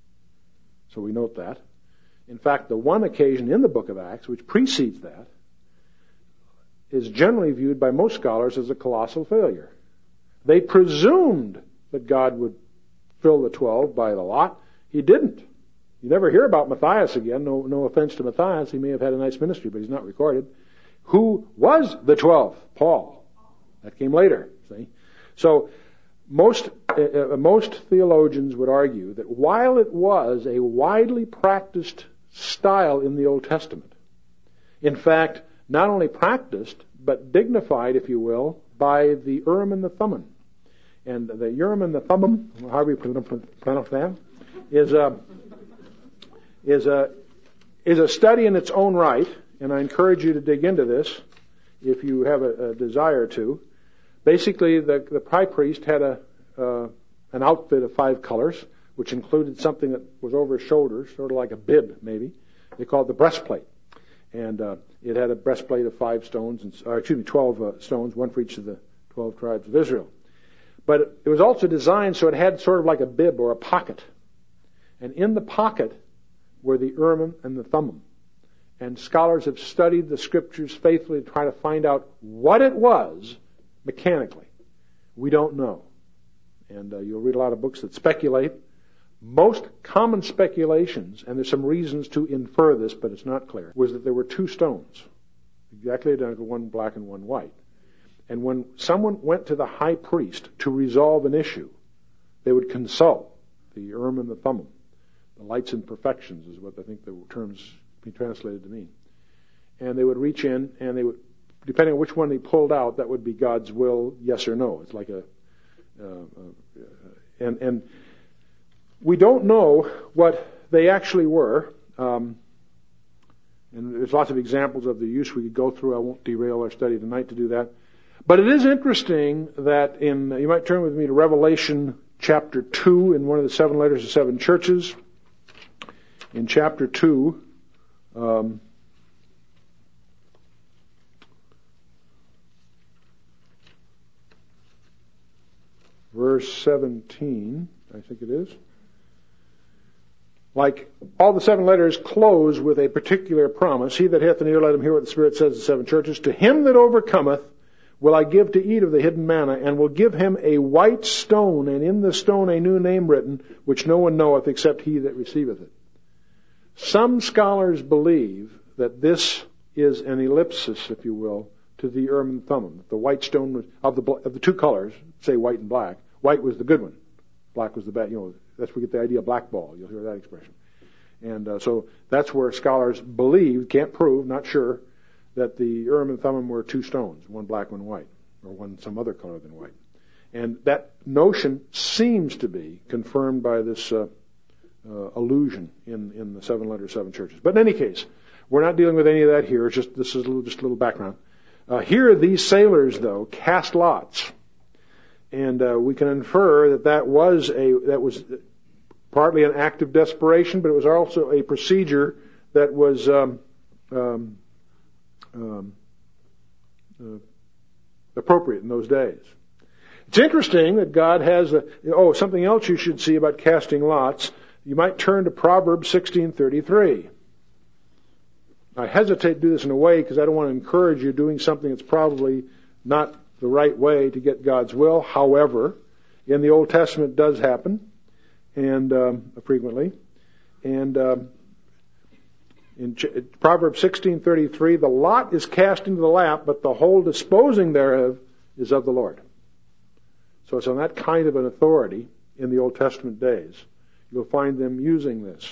So we note that. In fact, the one occasion in the book of Acts which precedes that is generally viewed by most scholars as a colossal failure. They presumed that God would fill the twelve by the lot. He didn't. You never hear about Matthias again. No, no offense to Matthias. He may have had a nice ministry, but he's not recorded. Who was the twelve? Paul. That came later. See? So most uh, most theologians would argue that while it was a widely practiced style in the Old Testament, in fact, not only practiced, but dignified, if you will, by the Urim and the Thummim. And the Urim and the Thummim, however you pronounce that, is a, is a, is a study in its own right, and I encourage you to dig into this if you have a, a desire to. Basically, the, the high priest had a, uh, an outfit of five colors, which included something that was over his shoulders, sort of like a bib, maybe. They called it the breastplate. And uh, it had a breastplate of five stones, and, or excuse me, twelve uh, stones, one for each of the twelve tribes of Israel. But it, it was also designed so it had sort of like a bib or a pocket. And in the pocket were the Urim and the Thummim. And scholars have studied the scriptures faithfully to try to find out what it was mechanically. We don't know. And uh, you'll read a lot of books that speculate. Most common speculations, and there's some reasons to infer this, but it's not clear, was that there were two stones, exactly identical, one black and one white. And when someone went to the high priest to resolve an issue, they would consult the Urim and the Thummim. The lights and perfections is what I think the terms be translated to mean. And they would reach in, and they would, depending on which one they pulled out, that would be God's will, yes or no. It's like a, uh, uh, and and we don't know what they actually were. Um, and there's lots of examples of the use we could go through. I won't derail our study tonight to do that. But it is interesting that in, you might turn with me to Revelation chapter two, in one of the seven letters to seven churches. In chapter two, um, verse seventeen, I think it is. Like all the seven letters close with a particular promise. He that hath an ear, let him hear what the Spirit says to the seven churches. To him that overcometh will I give to eat of the hidden manna, and will give him a white stone, and in the stone a new name written, which no one knoweth except he that receiveth it. Some scholars believe that this is an ellipsis, if you will, to the Urim and Thummim. The white stone was, of the of the two colors, say white and black. White was the good one, black was the bad. You know, that's where we get the idea of black ball. You'll hear that expression. And uh, so that's where scholars believe, can't prove, not sure, that the Urim and Thummim were two stones, one black, one white, or one some other color than white. And that notion seems to be confirmed by this uh, uh, allusion in, in the seven letters, seven churches. But in any case, we're not dealing with any of that here. It's just this is a little, just a little background. Uh, here, these sailors, though, cast lots, and uh, we can infer that that was a that was partly an act of desperation, but it was also a procedure that was um, um, um, uh, appropriate in those days. It's interesting that God has a, oh, something else you should see about casting lots. You might turn to Proverbs sixteen thirty-three. I hesitate to do this in a way because I don't want to encourage you doing something that's probably not the right way to get God's will. However, in the Old Testament it does happen, and um, frequently. And um, in Ch- Proverbs sixteen thirty-three, the lot is cast into the lap, but the whole disposing thereof is of the Lord. So it's on that kind of an authority in the Old Testament days. You'll find them using this.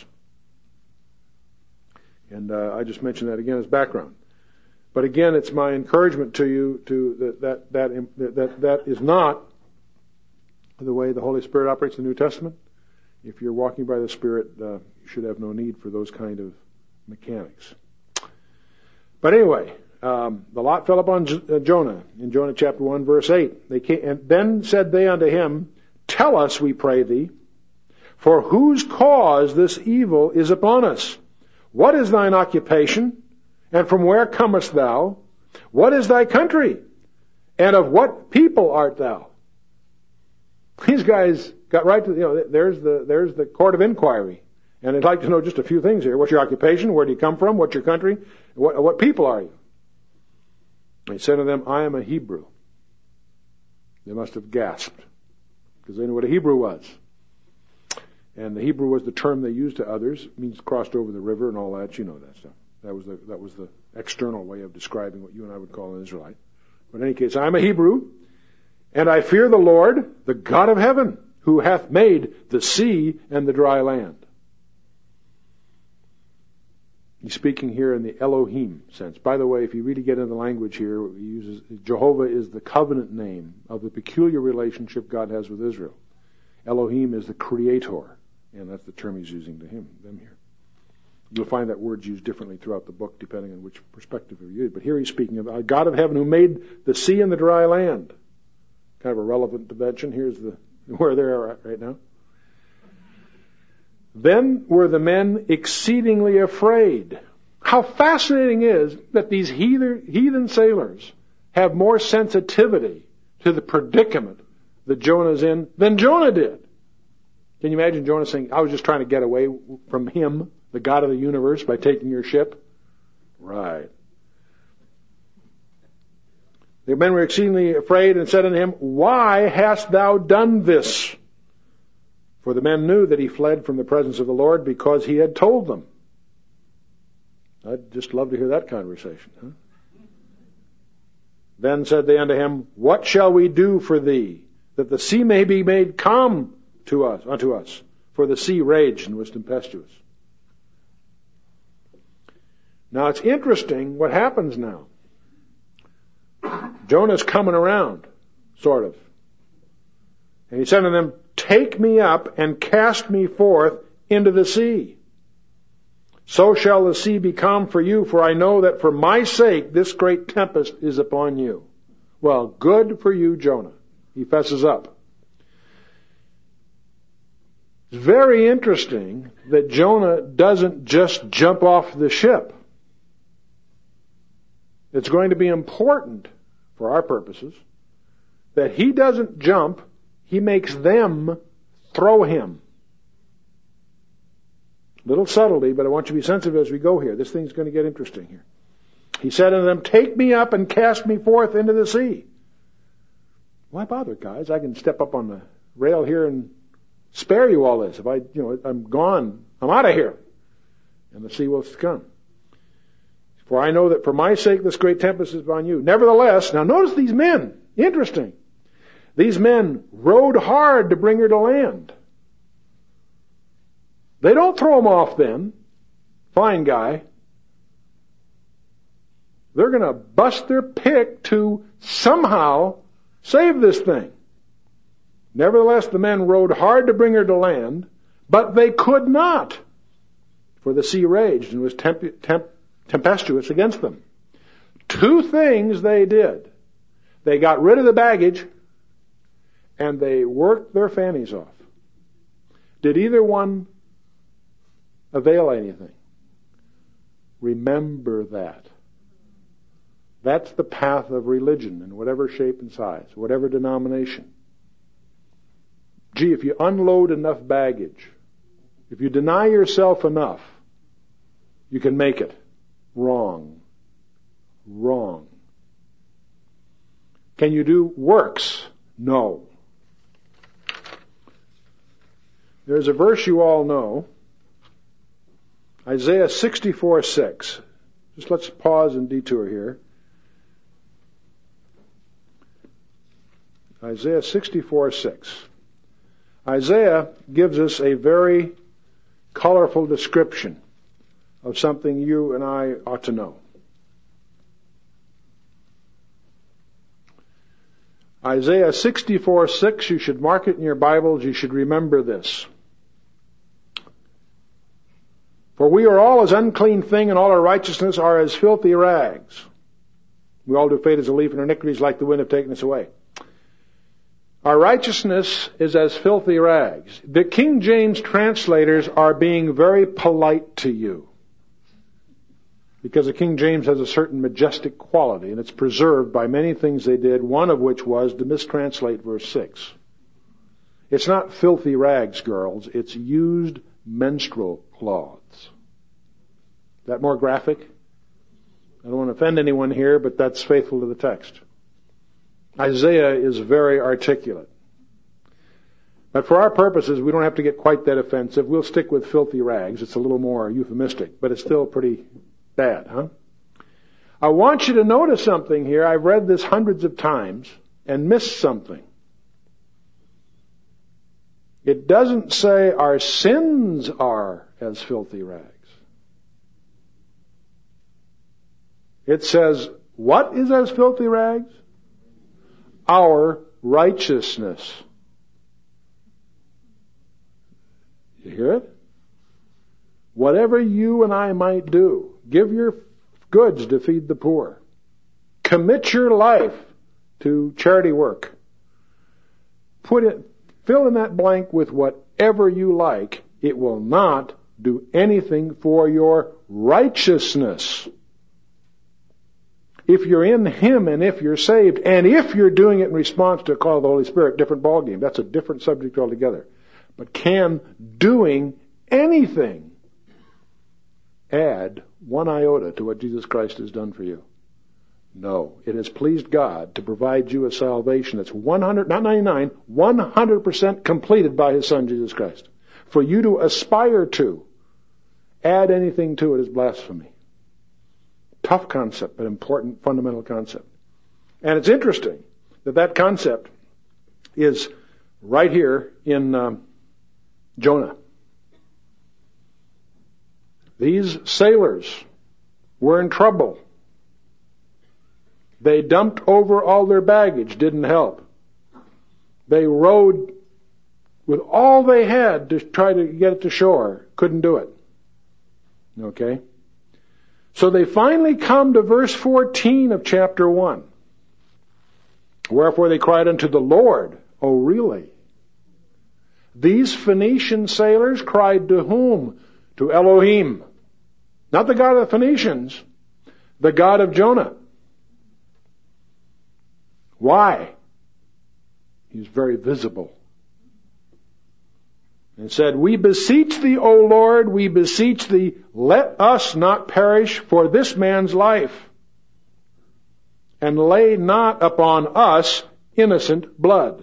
And uh, I just mentioned that again as background. But again, it's my encouragement to you to that that that that, that is not the way the Holy Spirit operates in the New Testament. If you're walking by the Spirit, uh, you should have no need for those kind of mechanics. But anyway, um, the lot fell upon J- uh, Jonah in Jonah chapter one, verse eight. They came, and then said they unto him, "Tell us, we pray thee, for whose cause this evil is upon us? What is thine occupation? And from where comest thou? What is thy country? And of what people art thou?" These guys got right to, you know, there's the, there's the court of inquiry. And I'd like to know just a few things here. What's your occupation? Where do you come from? What's your country? What, what people are you? He said to them, "I am a Hebrew." They must have gasped because they knew what a Hebrew was. And the Hebrew was the term they used to others. It means crossed over the river and all that. You know that stuff. That was the that was the external way of describing what you and I would call an Israelite. But in any case, I'm a Hebrew, and I fear the Lord, the God of heaven, who hath made the sea and the dry land. He's speaking here in the Elohim sense. By the way, if you really get into the language here, he uses Jehovah is the covenant name of the peculiar relationship God has with Israel. Elohim is the creator, and that's the term he's using to him, them here. You'll find that word's used differently throughout the book, depending on which perspective you use. But here he's speaking of a God of heaven who made the sea and the dry land. Kind of a relevant dimension. Here's the where they're at right now. Then were the men exceedingly afraid. How fascinating is that these heathen, heathen sailors have more sensitivity to the predicament that Jonah's in than Jonah did. Can you imagine Jonah saying, "I was just trying to get away from him, the God of the universe, by taking your ship"? Right. The men were exceedingly afraid and said unto him, "Why hast thou done this?" For the men knew that he fled from the presence of the Lord because he had told them. I'd just love to hear that conversation. Huh? Then said they unto him, "What shall we do for thee, that the sea may be made calm to us, unto us? for the sea raged and was tempestuous. Now it's interesting what happens now. Jonah's coming around, sort of. And he said to them, "Take me up and cast me forth into the sea. So shall the sea become for you, for I know that for my sake this great tempest is upon you." Well, good for you, Jonah. He fesses up. It's very interesting that Jonah doesn't just jump off the ship. It's going to be important for our purposes that he doesn't jump, he makes them throw him. Little subtlety, but I want you to be sensitive as we go here. This thing's going to get interesting here. He said unto them, "Take me up and cast me forth into the sea." Why bother, guys? I can step up on the rail here and spare you all this. If I, you know, I'm gone, I'm out of here. And the sea will come. "For I know that for my sake this great tempest is upon you. Nevertheless," now notice these men. Interesting. These men rowed hard to bring her to land. They don't throw him off then. Fine guy. They're going to bust their pick to somehow save this thing. Nevertheless, the men rowed hard to bring her to land, but they could not, for the sea raged and was temp- temp- tempestuous against them. Two things they did. They got rid of the baggage, and they worked their fannies off. Did either one avail anything? Remember that. That's the path of religion in whatever shape and size, whatever denomination. Gee, if you unload enough baggage, if you deny yourself enough, you can make it. Wrong. Wrong. Can you do works? No. There's a verse you all know, Isaiah sixty-four six. Just let's pause and detour here. Isaiah sixty-four six. Isaiah gives us a very colorful description of something you and I ought to know. Isaiah sixty-four six, you should mark it in your Bibles, you should remember this. "For we are all as unclean thing, and all our righteousness are as filthy rags. We all do fade as a leaf, and our iniquities like the wind have taken us away." Our righteousness is as filthy rags. The King James translators are being very polite to you, because the King James has a certain majestic quality, and it's preserved by many things they did, one of which was to mistranslate verse six. It's not filthy rags, girls. It's used menstrual cloths. Is that more graphic? I don't want to offend anyone here, but that's faithful to the text. Isaiah is very articulate. But for our purposes, we don't have to get quite that offensive. We'll stick with filthy rags. It's a little more euphemistic, but it's still pretty bad, huh? I want you to notice something here. I've read this hundreds of times and missed something. It doesn't say our sins are as filthy rags. It says, what is as filthy rags? Our righteousness. You hear it? Whatever you and I might do, give your goods to feed the poor. Commit your life to charity work. Put it, fill in that blank with whatever you like. It will not do anything for your righteousness. If you're in Him and if you're saved, and if you're doing it in response to a call of the Holy Spirit, different ballgame. That's a different subject altogether. But can doing anything add one iota to what Jesus Christ has done for you? No. It has pleased God to provide you a salvation that's one hundred, not ninety-nine, one hundred percent completed by His Son, Jesus Christ. For you to aspire to add anything to it is blasphemy. Tough concept, but important, fundamental concept. And it's interesting that that concept is right here in um, Jonah. These sailors were in trouble. They dumped over all their baggage, didn't help. They rowed with all they had to try to get it to shore, couldn't do it. Okay? So they finally come to verse fourteen of chapter one. Wherefore they cried unto the Lord. Oh, really? These Phoenician sailors cried to whom? To Elohim. Not the God of the Phoenicians, the God of Jonah. Why? He's very visible. And said, We beseech thee, O Lord, we beseech thee, let us not perish for this man's life, and lay not upon us innocent blood.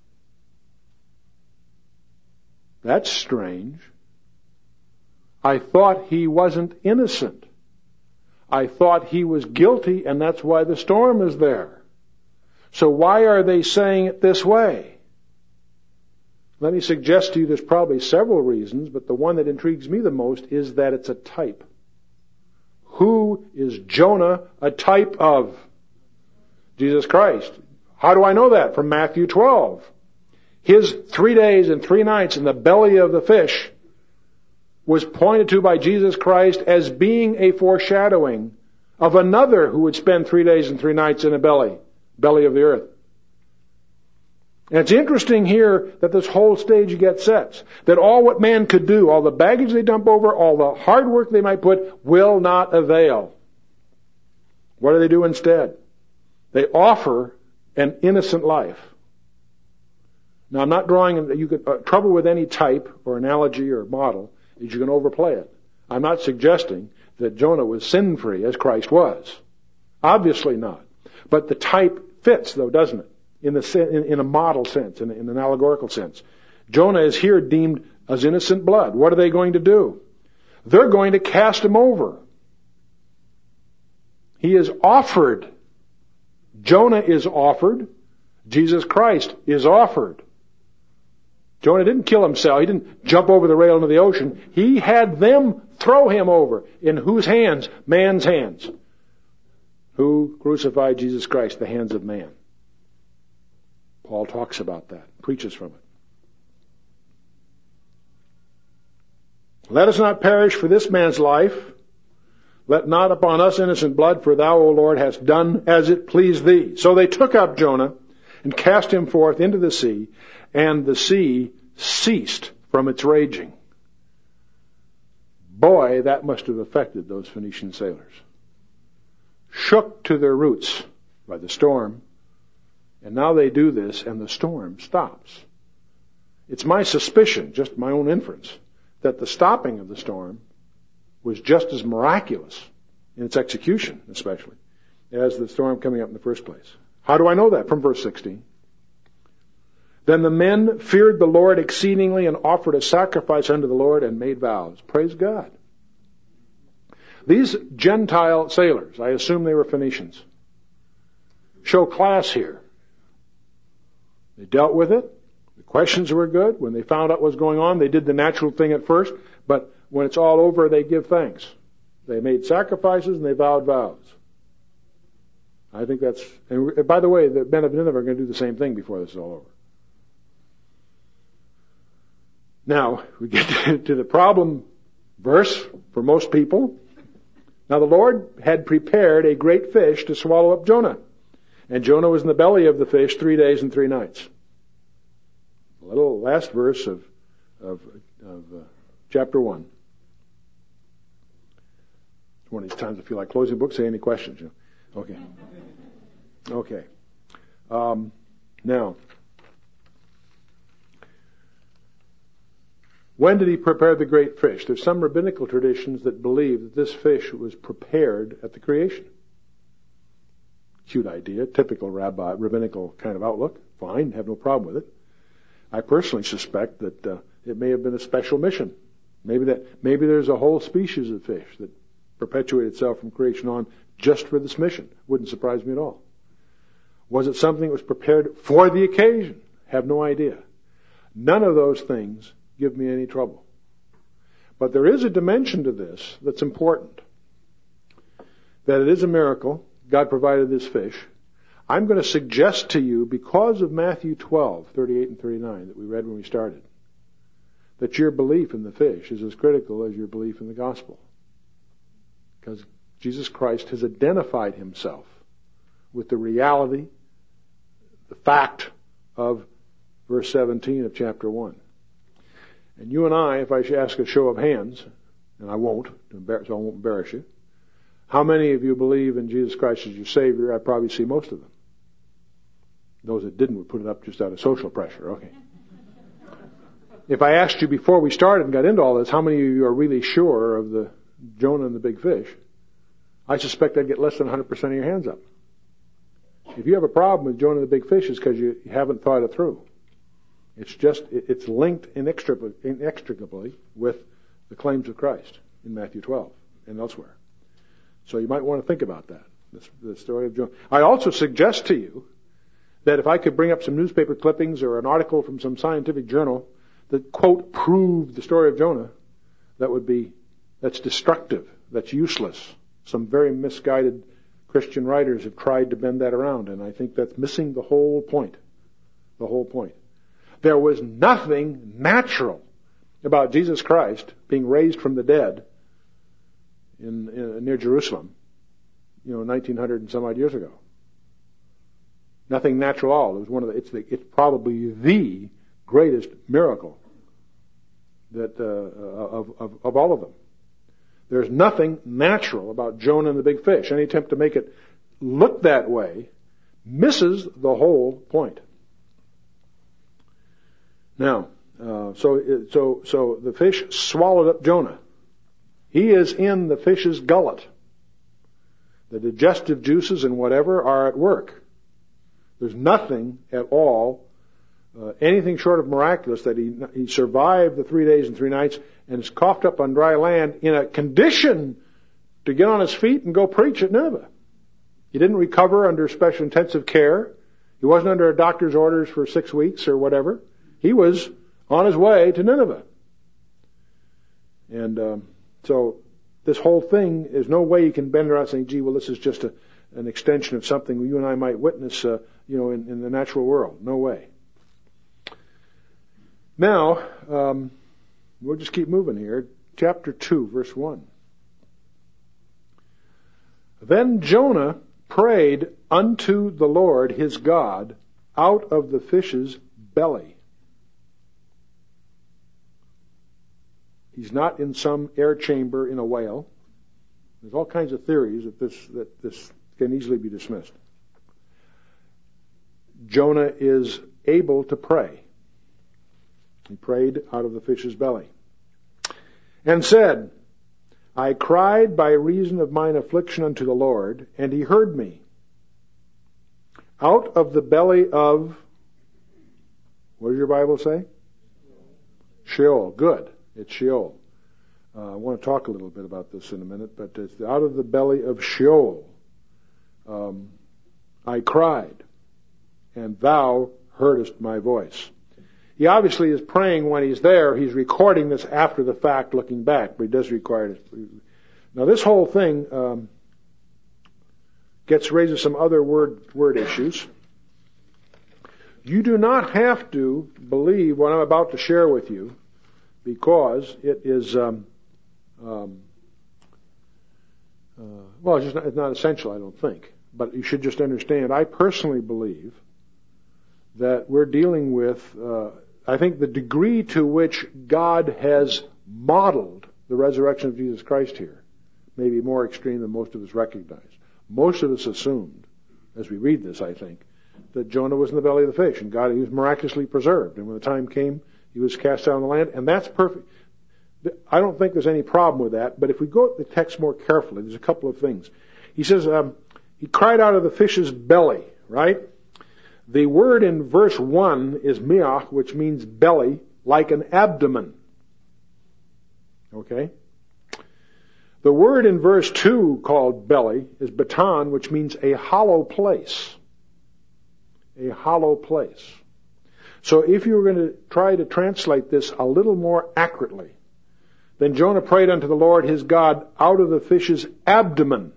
That's strange. I thought he wasn't innocent. I thought he was guilty, and that's why the storm is there. So why are they saying it this way? Let me suggest to you there's probably several reasons, but the one that intrigues me the most is that it's a type. Who is Jonah a type of? Jesus Christ. How do I know that? From Matthew twelve. His three days and three nights in the belly of the fish was pointed to by Jesus Christ as being a foreshadowing of another who would spend three days and three nights in the belly, belly of the earth. And it's interesting here that this whole stage gets set. That all what man could do, all the baggage they dump over, all the hard work they might put, will not avail. What do they do instead? They offer an innocent life. Now, I'm not drawing you could, uh, trouble with any type or analogy or model is you can overplay it. I'm not suggesting that Jonah was sin-free as Christ was. Obviously not. But the type fits, though, doesn't it? In the in, in a model sense, in, in an allegorical sense. Jonah is here deemed as innocent blood. What are they going to do? They're going to cast him over. He is offered. Jonah is offered. Jesus Christ is offered. Jonah didn't kill himself. He didn't jump over the rail into the ocean. He had them throw him over. In whose hands? Man's hands. Who crucified Jesus Christ? The hands of man. Paul talks about that, preaches from it. Let us not perish for this man's life. Let not upon us innocent blood, for thou, O Lord, hast done as it pleased thee. So they took up Jonah and cast him forth into the sea, and the sea ceased from its raging. Boy, that must have affected those Phoenician sailors. Shook to their roots by the storm. And now they do this, and the storm stops. It's my suspicion, just my own inference, that the stopping of the storm was just as miraculous in its execution, especially, as the storm coming up in the first place. How do I know that? From verse sixteen. Then the men feared the Lord exceedingly and offered a sacrifice unto the Lord and made vows. Praise God. These Gentile sailors, I assume they were Phoenicians, show class here. They dealt with it. The questions were good. When they found out what was going on, they did the natural thing at first, but when it's all over, they give thanks. They made sacrifices and they vowed vows. I think that's, and by the way, the men of Nineveh are going to do the same thing before this is all over. Now, we get to the problem verse for most people. Now the Lord had prepared a great fish to swallow up Jonah. And Jonah was in the belly of the fish three days and three nights. The little last verse of, of, of uh, chapter one. One of these times I feel like closing books. Say any questions. You know? Okay. Okay. Um, now, when did he prepare the great fish? There's some rabbinical traditions that believe that this fish was prepared at the creation. Cute idea, typical rabbi, rabbinical kind of outlook. Fine, have no problem with it. I personally suspect that uh, it may have been a special mission. Maybe that maybe there's a whole species of fish that perpetuated itself from creation on just for this mission. Wouldn't surprise me at all. Was it something that was prepared for the occasion? Have no idea. None of those things give me any trouble. But there is a dimension to this that's important. That it is a miracle. God provided this fish. I'm going to suggest to you, because of Matthew twelve, thirty-eight and thirty-nine that we read when we started, that your belief in the fish is as critical as your belief in the gospel. Because Jesus Christ has identified himself with the reality, the fact of verse seventeen of chapter one. And you and I, if I should ask a show of hands, and I won't, so I won't embarrass you, how many of you believe in Jesus Christ as your Savior? I'd probably see most of them. Those that didn't would put it up just out of social pressure. Okay. If I asked you before we started and got into all this, how many of you are really sure of the Jonah and the big fish? I suspect I'd get less than one hundred percent of your hands up. If you have a problem with Jonah and the big fish, it's because you haven't thought it through. It's just, it's linked inextricably, inextricably with the claims of Christ in Matthew twelve and elsewhere. So you might want to think about that, the story of Jonah. I also suggest to you that if I could bring up some newspaper clippings or an article from some scientific journal that, quote, proved the story of Jonah, that would be, that's destructive, that's useless. Some very misguided Christian writers have tried to bend that around, and I think that's missing the whole point. The whole point. There was nothing natural about Jesus Christ being raised from the dead in, in near Jerusalem, you know, nineteen hundred and some odd years ago. Nothing natural at all. It was one of the, it's the, it's probably the greatest miracle that uh, of, of of all of them. There's nothing natural about Jonah and the big fish. Any attempt to make it look that way misses the whole point. Now, uh, so so so the fish swallowed up Jonah. He is in the fish's gullet. The digestive juices and whatever are at work. There's nothing at all, uh, anything short of miraculous, that he he survived the three days and three nights and is coughed up on dry land in a condition to get on his feet and go preach at Nineveh. He didn't recover under special intensive care. He wasn't under a doctor's orders for six weeks or whatever. He was on his way to Nineveh. And um, so this whole thing, there's no way you can bend around saying, gee, well, this is just a, an extension of something you and I might witness, uh, you know, in, in the natural world. No way. Now, um, we'll just keep moving here. Chapter two, verse one. Then Jonah prayed unto the Lord his God out of the fish's belly. He's not in some air chamber in a whale. There's all kinds of theories that this that this can easily be dismissed. Jonah is able to pray. He prayed out of the fish's belly. And said, I cried by reason of mine affliction unto the Lord, and he heard me. Out of the belly of, what does your Bible say? Sheol. Good. It's Sheol. Uh, I want to talk a little bit about this in a minute, but it's out of the belly of Sheol. Um, I cried, and thou heardest my voice. He obviously is praying when he's there. He's recording this after the fact, looking back, but he does require it. Now, this whole thing um, gets raises some other word word issues. You do not have to believe what I'm about to share with you, because it is, um, um, uh, well, it's, just not, it's not essential, I don't think. But you should just understand, I personally believe that we're dealing with, uh, I think the degree to which God has modeled the resurrection of Jesus Christ here may be more extreme than most of us recognize. Most of us assumed, as we read this, I think, that Jonah was in the belly of the fish, and God, he was miraculously preserved. And when the time came, he was cast out on the land, and that's perfect. I don't think there's any problem with that, but if we go at the text more carefully, there's a couple of things. He says, um, he cried out of the fish's belly, right? The word in verse one is miach, which means belly, like an abdomen. Okay? The word in verse two called belly is batan, which means a hollow place. A hollow place. So if you were going to try to translate this a little more accurately, Then Jonah prayed unto the Lord his God out of the fish's abdomen,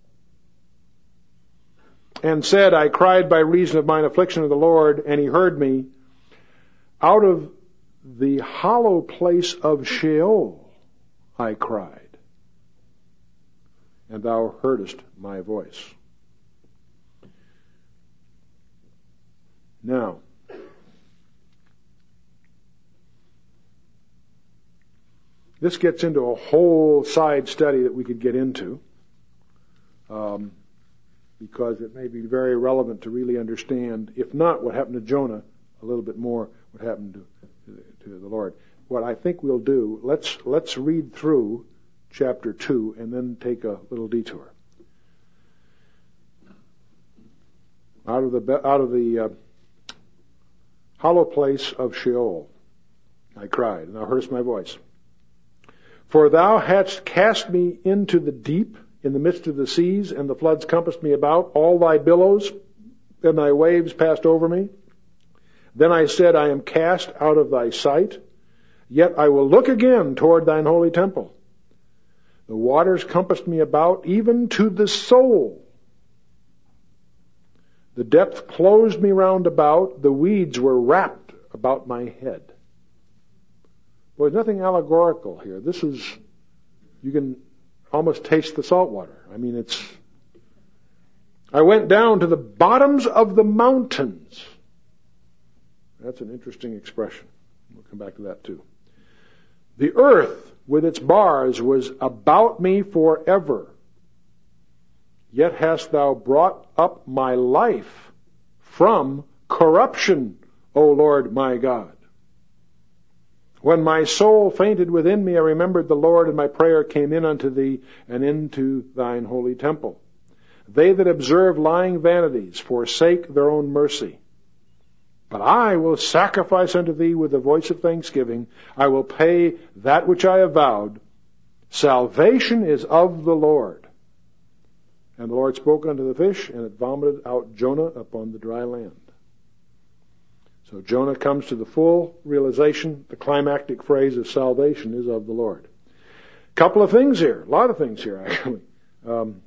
and said, I cried by reason of mine affliction to the Lord, and he heard me. Out of the hollow place of Sheol I cried, and thou heardest my voice. Now, this gets into a whole side study that we could get into, um, because it may be very relevant to really understand, if not what happened to Jonah, a little bit more what happened to, to, to the Lord. What I think we'll do, let's let's read through chapter two and then take a little detour. Out of the out of the uh, hollow place of Sheol I cried, and thou heardest my voice. For thou hadst cast me into the deep, in the midst of the seas, and the floods compassed me about. All thy billows and thy waves passed over me. Then I said, I am cast out of thy sight, yet I will look again toward thine holy temple. The waters compassed me about, even to the soul. The depth closed me round about, the weeds were wrapped about my head. Well, there's nothing allegorical here. This is, you can almost taste the salt water. I mean, it's, I went down to the bottoms of the mountains. That's an interesting expression. We'll come back to that too. The earth with its bars was about me forever. Yet hast thou brought up my life from corruption, O Lord my God. When my soul fainted within me, I remembered the Lord, and my prayer came in unto thee and into thine holy temple. They that observe lying vanities forsake their own mercy. But I will sacrifice unto thee with the voice of thanksgiving. I will pay that which I have vowed. Salvation is of the Lord. And the Lord spoke unto the fish, and it vomited out Jonah upon the dry land. So Jonah comes to the full realization, the climactic phrase of salvation is of the Lord. A couple of things here, a lot of things here actually. Um,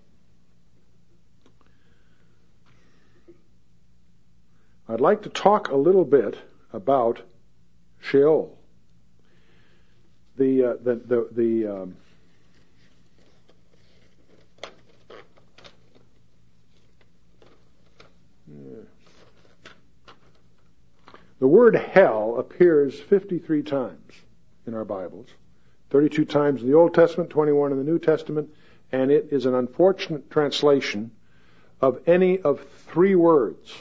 I'd like to talk a little bit about Sheol. The uh, the the, the um, yeah. The word hell appears fifty-three times in our Bibles, thirty-two times in the Old Testament, twenty-one in the New Testament, and it is an unfortunate translation of any of three words.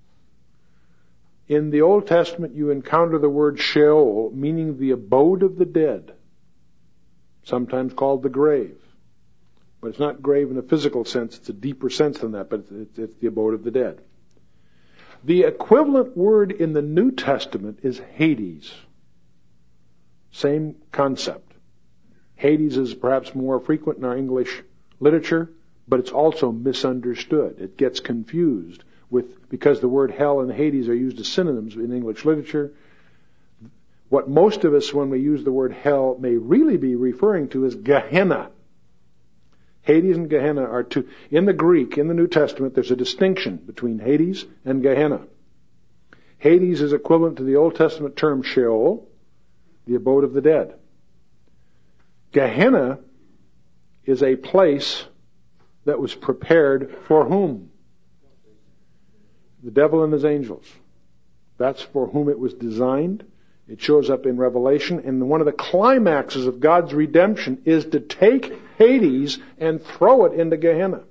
In the Old Testament, you encounter the word Sheol, meaning the abode of the dead, sometimes called the grave. But it's not grave in a physical sense, it's a deeper sense than that, but it's, it's the abode of the dead. The equivalent word in the New Testament is Hades. Same concept. Hades is perhaps more frequent in our English literature, but it's also misunderstood. It gets confused with, because the word hell and Hades are used as synonyms in English literature. What most of us, when we use the word hell, may really be referring to is Gehenna. Hades and Gehenna are two. In the Greek, in the New Testament, there's a distinction between Hades and Gehenna. Hades is equivalent to the Old Testament term Sheol, the abode of the dead. Gehenna is a place that was prepared for whom? The devil and his angels. That's for whom it was designed. It shows up in Revelation, and one of the climaxes of God's redemption is to take Hades and throw it into Gehenna.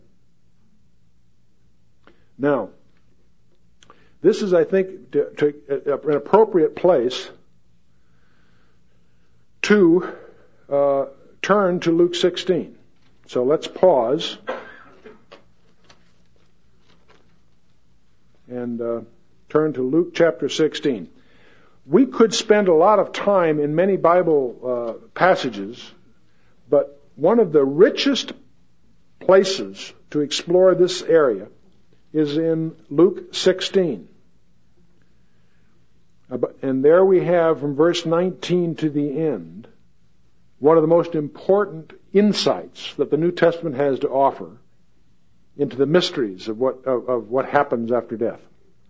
Now, this is, I think, to, to, an appropriate place to uh, turn to Luke sixteen. So let's pause and uh, turn to Luke chapter sixteen. We could spend a lot of time in many Bible uh, passages, but one of the richest places to explore this area is in Luke sixteen. And there we have from verse nineteen to the end one of the most important insights that the New Testament has to offer into the mysteries of what, of, of what happens after death.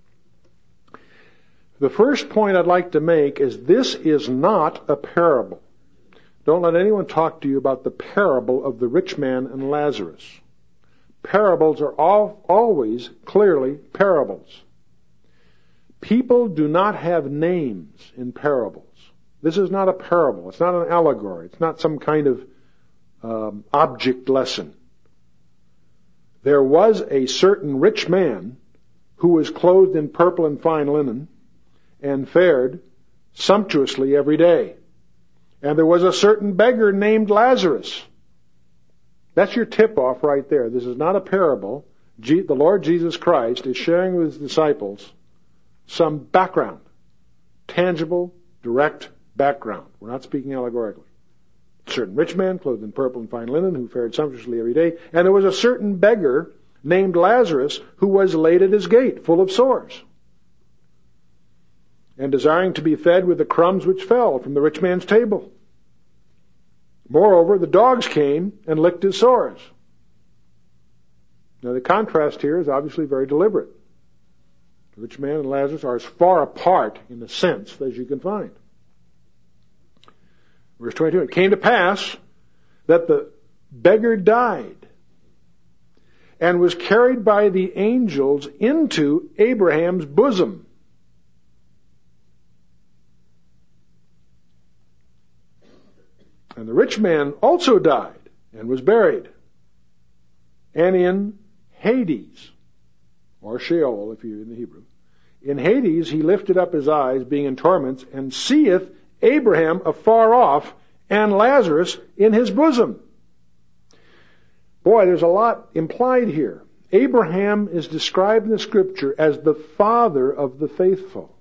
The first point I'd like to make is this is not a parable. Don't let anyone talk to you about the parable of the rich man and Lazarus. Parables are all, always clearly parables. People do not have names in parables. This is not a parable. It's not an allegory. It's not some kind of um, object lesson. There was a certain rich man who was clothed in purple and fine linen and fared sumptuously every day. And there was a certain beggar named Lazarus. That's your tip-off right there. This is not a parable. The Lord Jesus Christ is sharing with his disciples some background, tangible, direct background. We're not speaking allegorically. A certain rich man clothed in purple and fine linen who fared sumptuously every day. And there was a certain beggar named Lazarus who was laid at his gate, full of sores, and desiring to be fed with the crumbs which fell from the rich man's table. Moreover, the dogs came and licked his sores. Now the contrast here is obviously very deliberate. The rich man and Lazarus are as far apart in a sense as you can find. Verse twenty-two, it came to pass that the beggar died and was carried by the angels into Abraham's bosom. And the rich man also died and was buried. And in Hades, or Sheol if you're in the Hebrew, in Hades he lifted up his eyes, being in torments, and seeth Abraham afar off, and Lazarus in his bosom. Boy, there's a lot implied here. Abraham is described in the Scripture as the father of the faithful.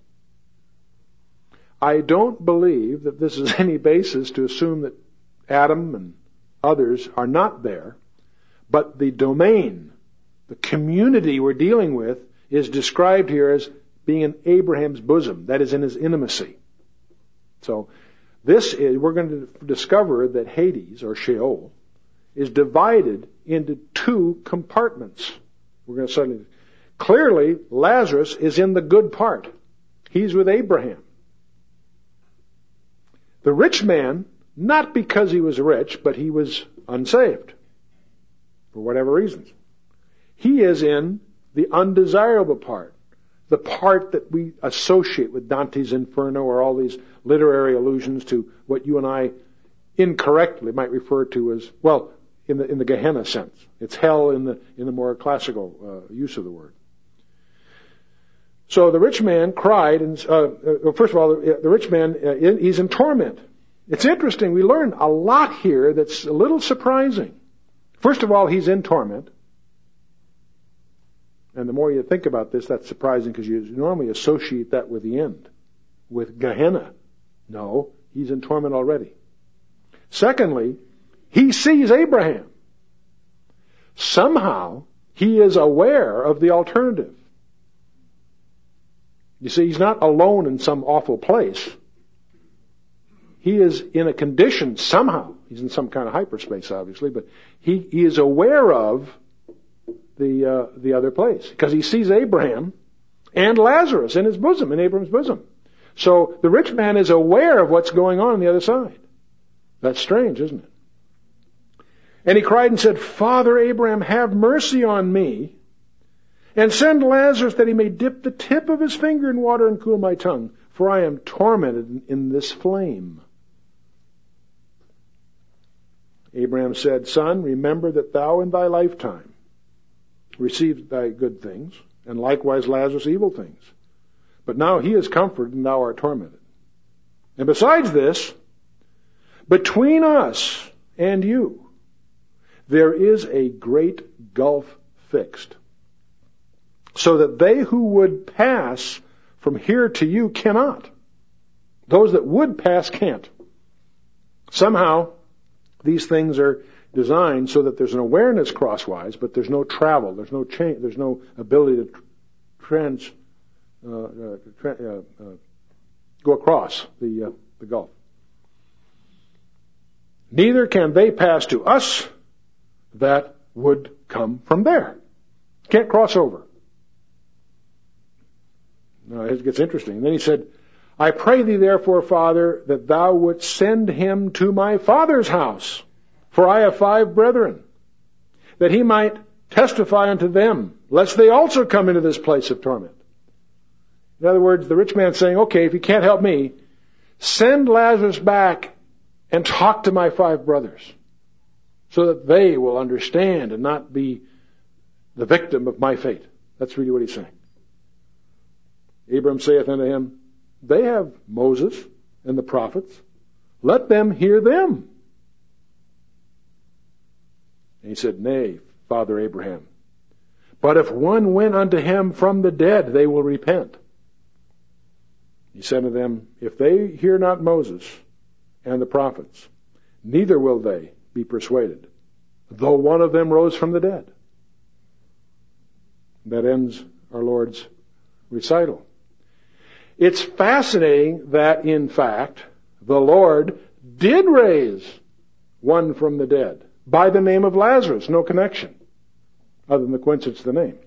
I don't believe that this is any basis to assume that Adam and others are not there, but the domain, the community we're dealing with, is described here as being in Abraham's bosom, that is, in his intimacy. So this is, we're going to discover that Hades, or Sheol, is divided into two compartments. We're going to suddenly, clearly Lazarus is in the good part. He's with Abraham. The rich man, not because he was rich, but he was unsaved, for whatever reasons. He is in the undesirable part, the part that we associate with Dante's Inferno, or all these literary allusions to what you and I incorrectly might refer to as, well, in the in the Gehenna sense. It's hell in the in the more classical uh, use of the word. So the rich man cried, and uh, uh, first of all, the, the rich man uh, in, he's in torment. It's interesting. We learn a lot here that's a little surprising. First of all, he's in torment. And the more you think about this, that's surprising because you normally associate that with the end, with Gehenna. No, he's in torment already. Secondly, he sees Abraham. Somehow, he is aware of the alternative. You see, he's not alone in some awful place. He is in a condition somehow. He's in some kind of hyperspace, obviously, but he, he is aware of the uh, the other place because he sees Abraham and Lazarus in his bosom, in Abraham's bosom. So the rich man is aware of what's going on on the other side. That's strange, isn't it? And he cried and said, Father Abraham, have mercy on me, and send Lazarus that he may dip the tip of his finger in water and cool my tongue, for I am tormented in, in this flame. Abraham said, Son, remember that thou in thy lifetime received thy good things, and likewise Lazarus evil things. But now he is comforted, and thou art tormented. And besides this, between us and you, there is a great gulf fixed, so that they who would pass from here to you cannot. Those that would pass can't. Somehow, these things are designed so that there's an awareness crosswise, but there's no travel, there's no change, there's no ability to trans, uh, uh, tra- uh, uh, go across the uh, the gulf. neither can they pass to us that would come from there. Can't cross over. Now it gets interesting. And then he said, I pray thee therefore, Father, that thou wouldst send him to my father's house, for I have five brethren, that he might testify unto them, lest they also come into this place of torment. In other words, the rich man's saying, okay, if you can't help me, send Lazarus back and talk to my five brothers, so that they will understand and not be the victim of my fate. That's really what he's saying. Abram saith unto him, they have Moses and the prophets. Let them hear them. And he said, nay, Father Abraham. But if one went unto him from the dead, they will repent. He said to them, if they hear not Moses and the prophets, neither will they be persuaded, though one of them rose from the dead. That ends our Lord's recital. It's fascinating that, in fact, the Lord did raise one from the dead by the name of Lazarus. No connection, other than the coincidence of the name.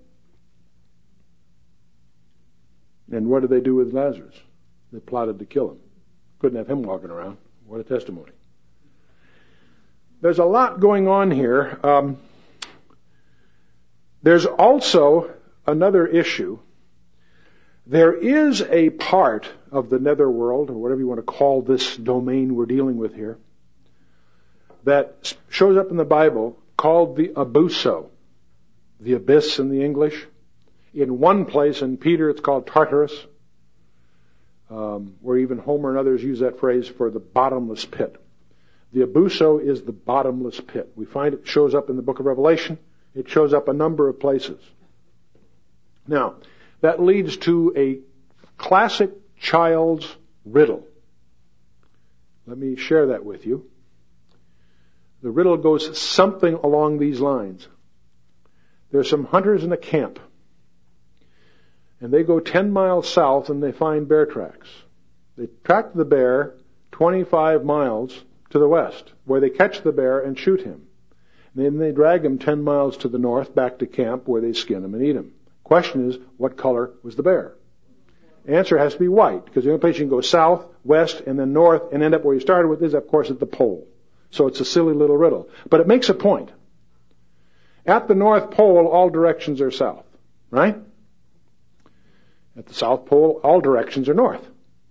And what did they do with Lazarus? They plotted to kill him. Couldn't have him walking around. What a testimony. There's a lot going on here. Um, there's also another issue. There is a part of the netherworld, or whatever you want to call this domain we're dealing with here, that shows up in the Bible called the abuso, the abyss in the English. In one place, in Peter, it's called Tartarus, um, where even Homer and others use that phrase for the bottomless pit. The abuso is the bottomless pit. We find it shows up in the book of Revelation. It shows up a number of places. Now, that leads to a classic child's riddle. Let me share that with you. The riddle goes something along these lines. There's some hunters in a camp, and they go ten miles south and they find bear tracks. They track the bear twenty-five miles to the west, where they catch the bear and shoot him. And then they drag him ten miles to the north back to camp, where they skin him and eat him. Question is, what color was the bear? Answer has to be white, because the only place you can go south, west, and then north, and end up where you started with is, of course, at the pole. So it's a silly little riddle. But it makes a point. At the North Pole, all directions are south, right? At the South Pole, all directions are north.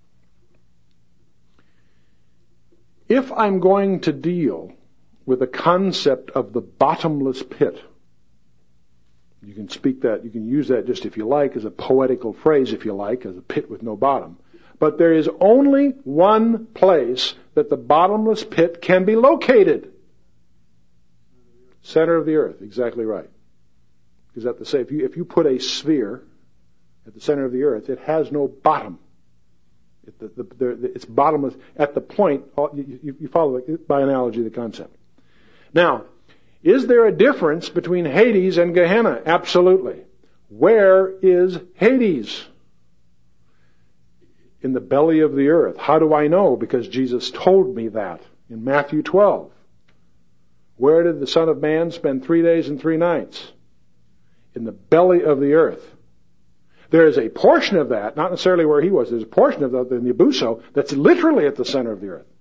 If I'm going to deal with the concept of the bottomless pit, you can speak that, you can use that just if you like, as a poetical phrase if you like, as a pit with no bottom. But there is only one place that the bottomless pit can be located. Center of the earth, exactly right. Because at the say, if you if you put a sphere at the center of the earth, it has no bottom. It, the, the, the, it's bottomless at the point. You, you follow it by analogy the concept. Now, is there a difference between Hades and Gehenna? Absolutely. Where is Hades? In the belly of the earth. How do I know? Because Jesus told me that in Matthew twelve. Where did the Son of Man spend three days and three nights? In the belly of the earth. There is a portion of that, not necessarily where he was, there's a portion of that in the abuso that's literally at the center of the earth.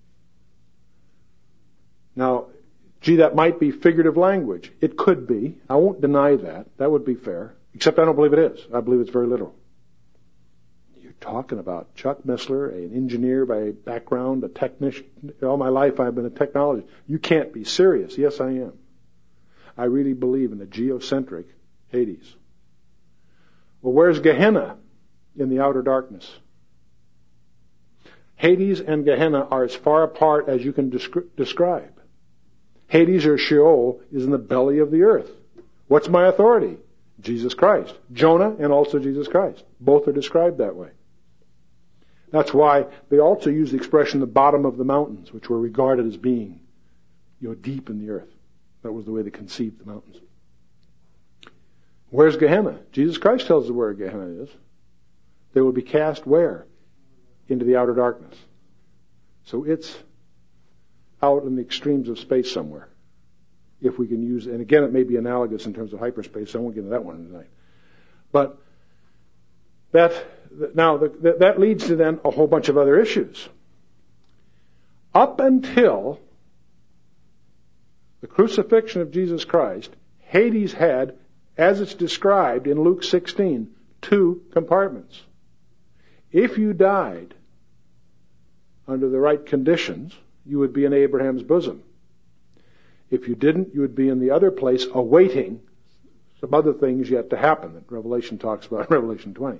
Now, gee, that might be figurative language. It could be. I won't deny that. That would be fair. Except I don't believe it is. I believe it's very literal. You're talking about Chuck Missler, an engineer by background, a technician. All my life I've been a technologist. You can't be serious. Yes, I am. I really believe in a geocentric Hades. Well, where's Gehenna? In the outer darkness. Hades and Gehenna are as far apart as you can descri- describe. Hades or Sheol is in the belly of the earth. What's my authority? Jesus Christ. Jonah and also Jesus Christ. Both are described that way. That's why they also use the expression the bottom of the mountains, which were regarded as being, you know, deep in the earth. That was the way they conceived the mountains. Where's Gehenna? Jesus Christ tells us where Gehenna is. They will be cast where? Into the outer darkness. So it's out in the extremes of space somewhere. If we can use, and again, it may be analogous in terms of hyperspace, so I won't get into that one tonight. But that, now, the, that leads to then a whole bunch of other issues. Up until the crucifixion of Jesus Christ, Hades had, as it's described in Luke sixteen, two compartments. If you died under the right conditions, you would be in Abraham's bosom. If you didn't, you would be in the other place awaiting some other things yet to happen that Revelation talks about in Revelation twenty.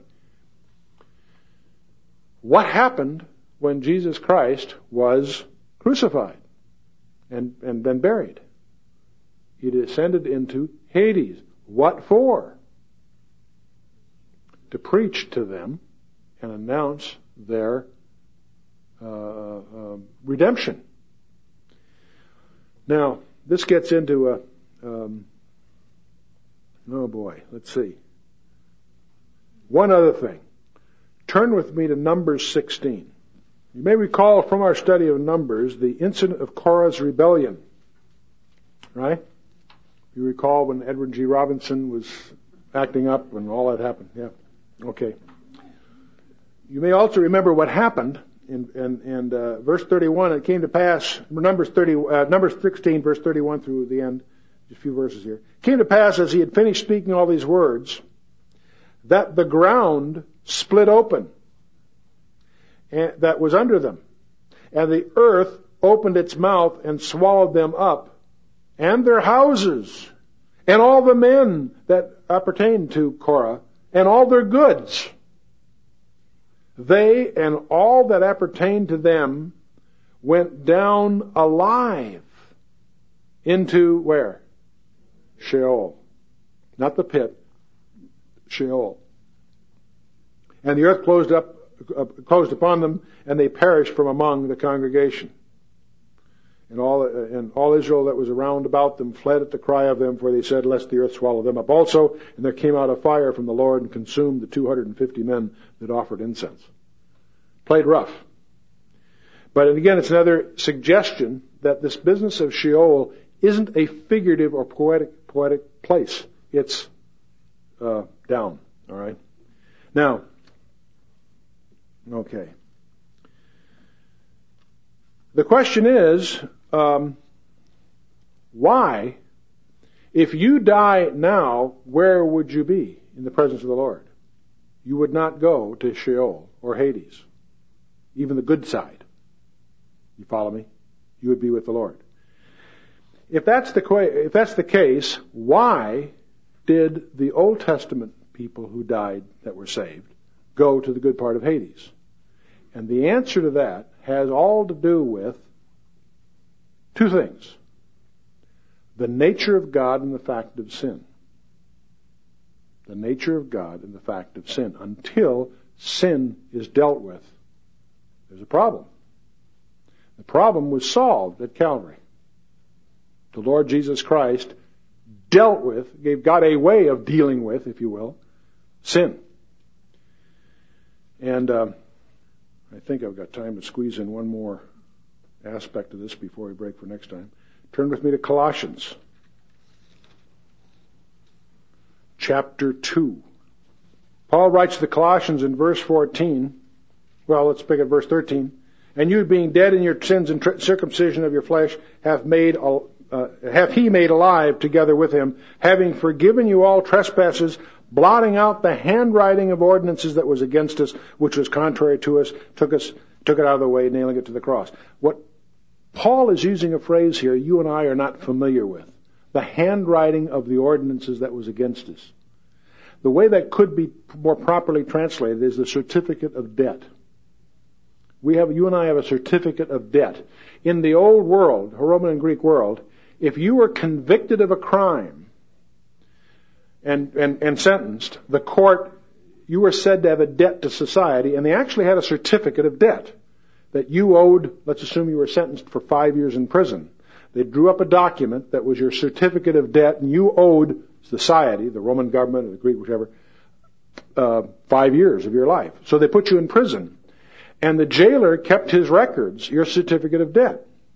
What happened when Jesus Christ was crucified and, and then buried? He descended into Hades. What for? To preach to them and announce their uh, uh, redemption. Now, this gets into a, um, oh boy, let's see. One other thing. Turn with me to Numbers sixteen. You may recall from our study of Numbers the incident of Korah's rebellion. Right? You recall when Edward G. Robinson was acting up and all that happened. Yeah. Okay. You may also remember what happened in, in, in uh, verse thirty-one. It came to pass, Numbers thirty, uh, Numbers sixteen, verse thirty-one through the end. Just a few verses here. It came to pass as he had finished speaking all these words, that the ground split open and that was under them, and the earth opened its mouth and swallowed them up, and their houses, and all the men that appertained to Korah, and all their goods. They and all that appertained to them went down alive into where? Sheol. Not the pit. Sheol. And the earth closed up, uh, closed upon them, and they perished from among the congregation. And all, uh, and all Israel that was around about them fled at the cry of them, for they said, lest the earth swallow them up also. And there came out a fire from the Lord and consumed the two hundred fifty men that offered incense. Played rough. But again, it's another suggestion that this business of Sheol isn't a figurative or poetic poetic place. It's uh, down. All right. Now, okay. The question is, um, why, if you die now, where would you be in the presence of the Lord? You would not go to Sheol or Hades, even the good side. You follow me? You would be with the Lord. If that's the if that's the case, why did the Old Testament people who died that were saved go to the good part of Hades? And the answer to that has all to do with two things. The nature of God and the fact of sin. The nature of God and the fact of sin. Until sin is dealt with, there's a problem. The problem was solved at Calvary. The Lord Jesus Christ dealt with, gave God a way of dealing with, if you will, sin. And um, I think I've got time to squeeze in one more aspect of this before we break for next time. Turn with me to Colossians. Chapter two. Paul writes to the Colossians in verse fourteen. Well, let's pick at verse thirteen. And you, being dead in your sins and tr- circumcision of your flesh, have made uh, hath he made alive together with him, having forgiven you all trespasses, blotting out the handwriting of ordinances that was against us, which was contrary to us, took us, took it out of the way, nailing it to the cross. What Paul is using a phrase here you and I are not familiar with. The handwriting of the ordinances that was against us. The way that could be more properly translated is the certificate of debt. We have, you and I have a certificate of debt. In the old world, Roman and Greek world, if you were convicted of a crime and, and, and sentenced, the court, you were said to have a debt to society, and they actually had a certificate of debt that you owed. Let's assume you were sentenced for five years in prison. They drew up a document that was your certificate of debt, and you owed society, the Roman government or the Greek, whichever, uh, five years of your life. So they put you in prison. And the jailer kept his records, your certificate of debt.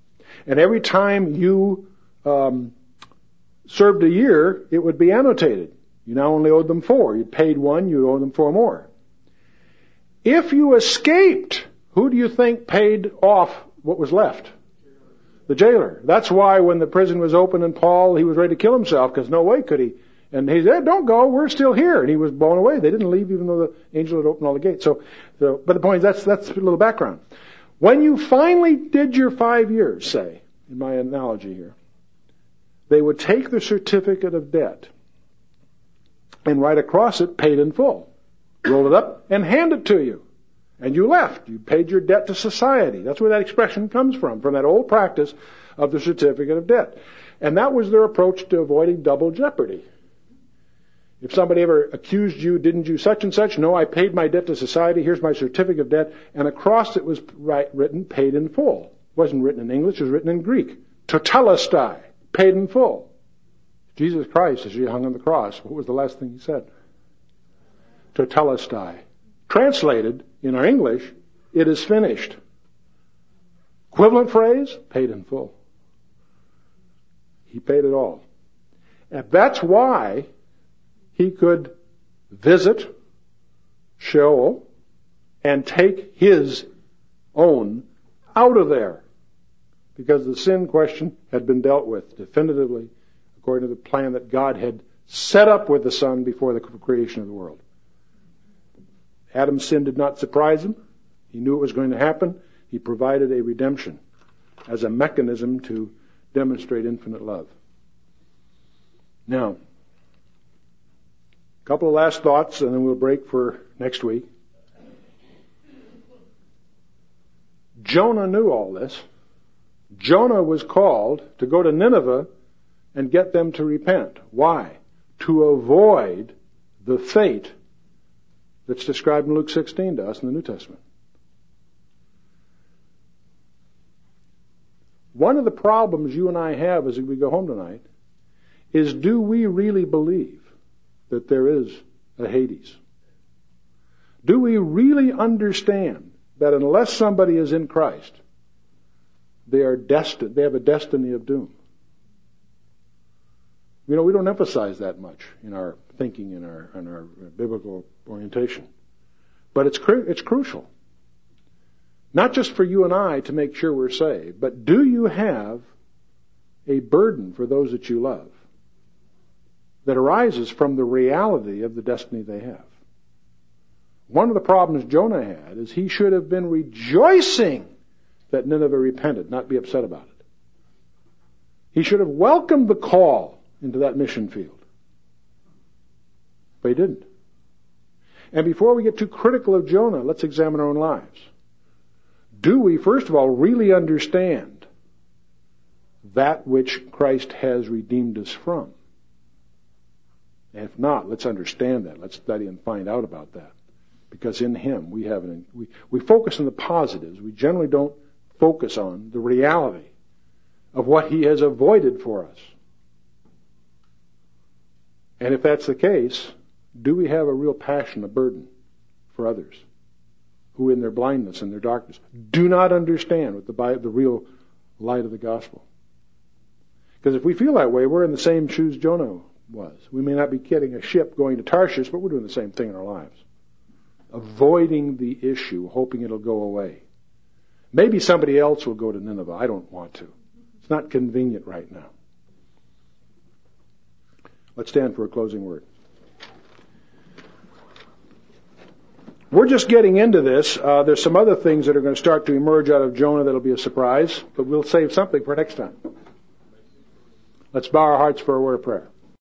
And every time you um, served a year, it would be annotated. You now only owed them four. You paid one, you owed them four more. If you escaped, who do you think paid off what was left? The jailer. That's why when the prison was open and Paul, he was ready to kill himself because no way could he. And he said, don't go, we're still here. And he was blown away. They didn't leave even though the angel had opened all the gates. So, so but the point is, that's, that's a little background. When you finally did your five years, say, in my analogy here, they would take the certificate of debt and write across it, paid in full. Roll it up and hand it to you. And you left. You paid your debt to society. That's where that expression comes from, from that old practice of the certificate of debt. And that was their approach to avoiding double jeopardy. If somebody ever accused you, didn't you such and such? No, I paid my debt to society. Here's my certificate of debt. And across it was right, written, paid in full. It wasn't written in English. It was written in Greek. Totelestai, paid in full. Jesus Christ, as he hung on the cross, what was the last thing he said? Totelestai. Translated in our English, it is finished. Equivalent phrase, paid in full. He paid it all. And that's why he could visit Sheol and take his own out of there, because the sin question had been dealt with definitively according to the plan that God had set up with the Son before the creation of the world. Adam's sin did not surprise him. He knew it was going to happen. He provided a redemption as a mechanism to demonstrate infinite love. Now, a couple of last thoughts, and then we'll break for next week. Jonah knew all this. Jonah was called to go to Nineveh and get them to repent. Why? To avoid the fate that's described in Luke sixteen to us in the New Testament. One of the problems you and I have as we go home tonight is, do we really believe that there is a Hades? Do we really understand that unless somebody is in Christ, they are destined, they have a destiny of doom? You know, we don't emphasize that much in our thinking, in our, in our biblical orientation. But it's cru- it's crucial. Not just for you and I to make sure we're saved, but do you have a burden for those that you love that arises from the reality of the destiny they have? One of the problems Jonah had is he should have been rejoicing that Nineveh repented, not be upset about it. He should have welcomed the call into that mission field. But he didn't. And before we get too critical of Jonah, let's examine our own lives. Do we, first of all, really understand that which Christ has redeemed us from? And if not, let's understand that. Let's study and find out about that. Because in Him we have an, we, we focus on the positives. We generally don't focus on the reality of what He has avoided for us. And if that's the case, do we have a real passion, a burden for others who in their blindness and their darkness do not understand what the, the real light of the gospel? Because if we feel that way, we're in the same shoes Jonah was. We may not be getting a ship going to Tarshish, but we're doing the same thing in our lives. Avoiding the issue, hoping it'll go away. Maybe somebody else will go to Nineveh. I don't want to. It's not convenient right now. Let's stand for a closing word. We're just getting into this. Uh, there's some other things that are going to start to emerge out of Jonah that'll be a surprise, but we'll save something for next time. Let's bow our hearts for a word of prayer.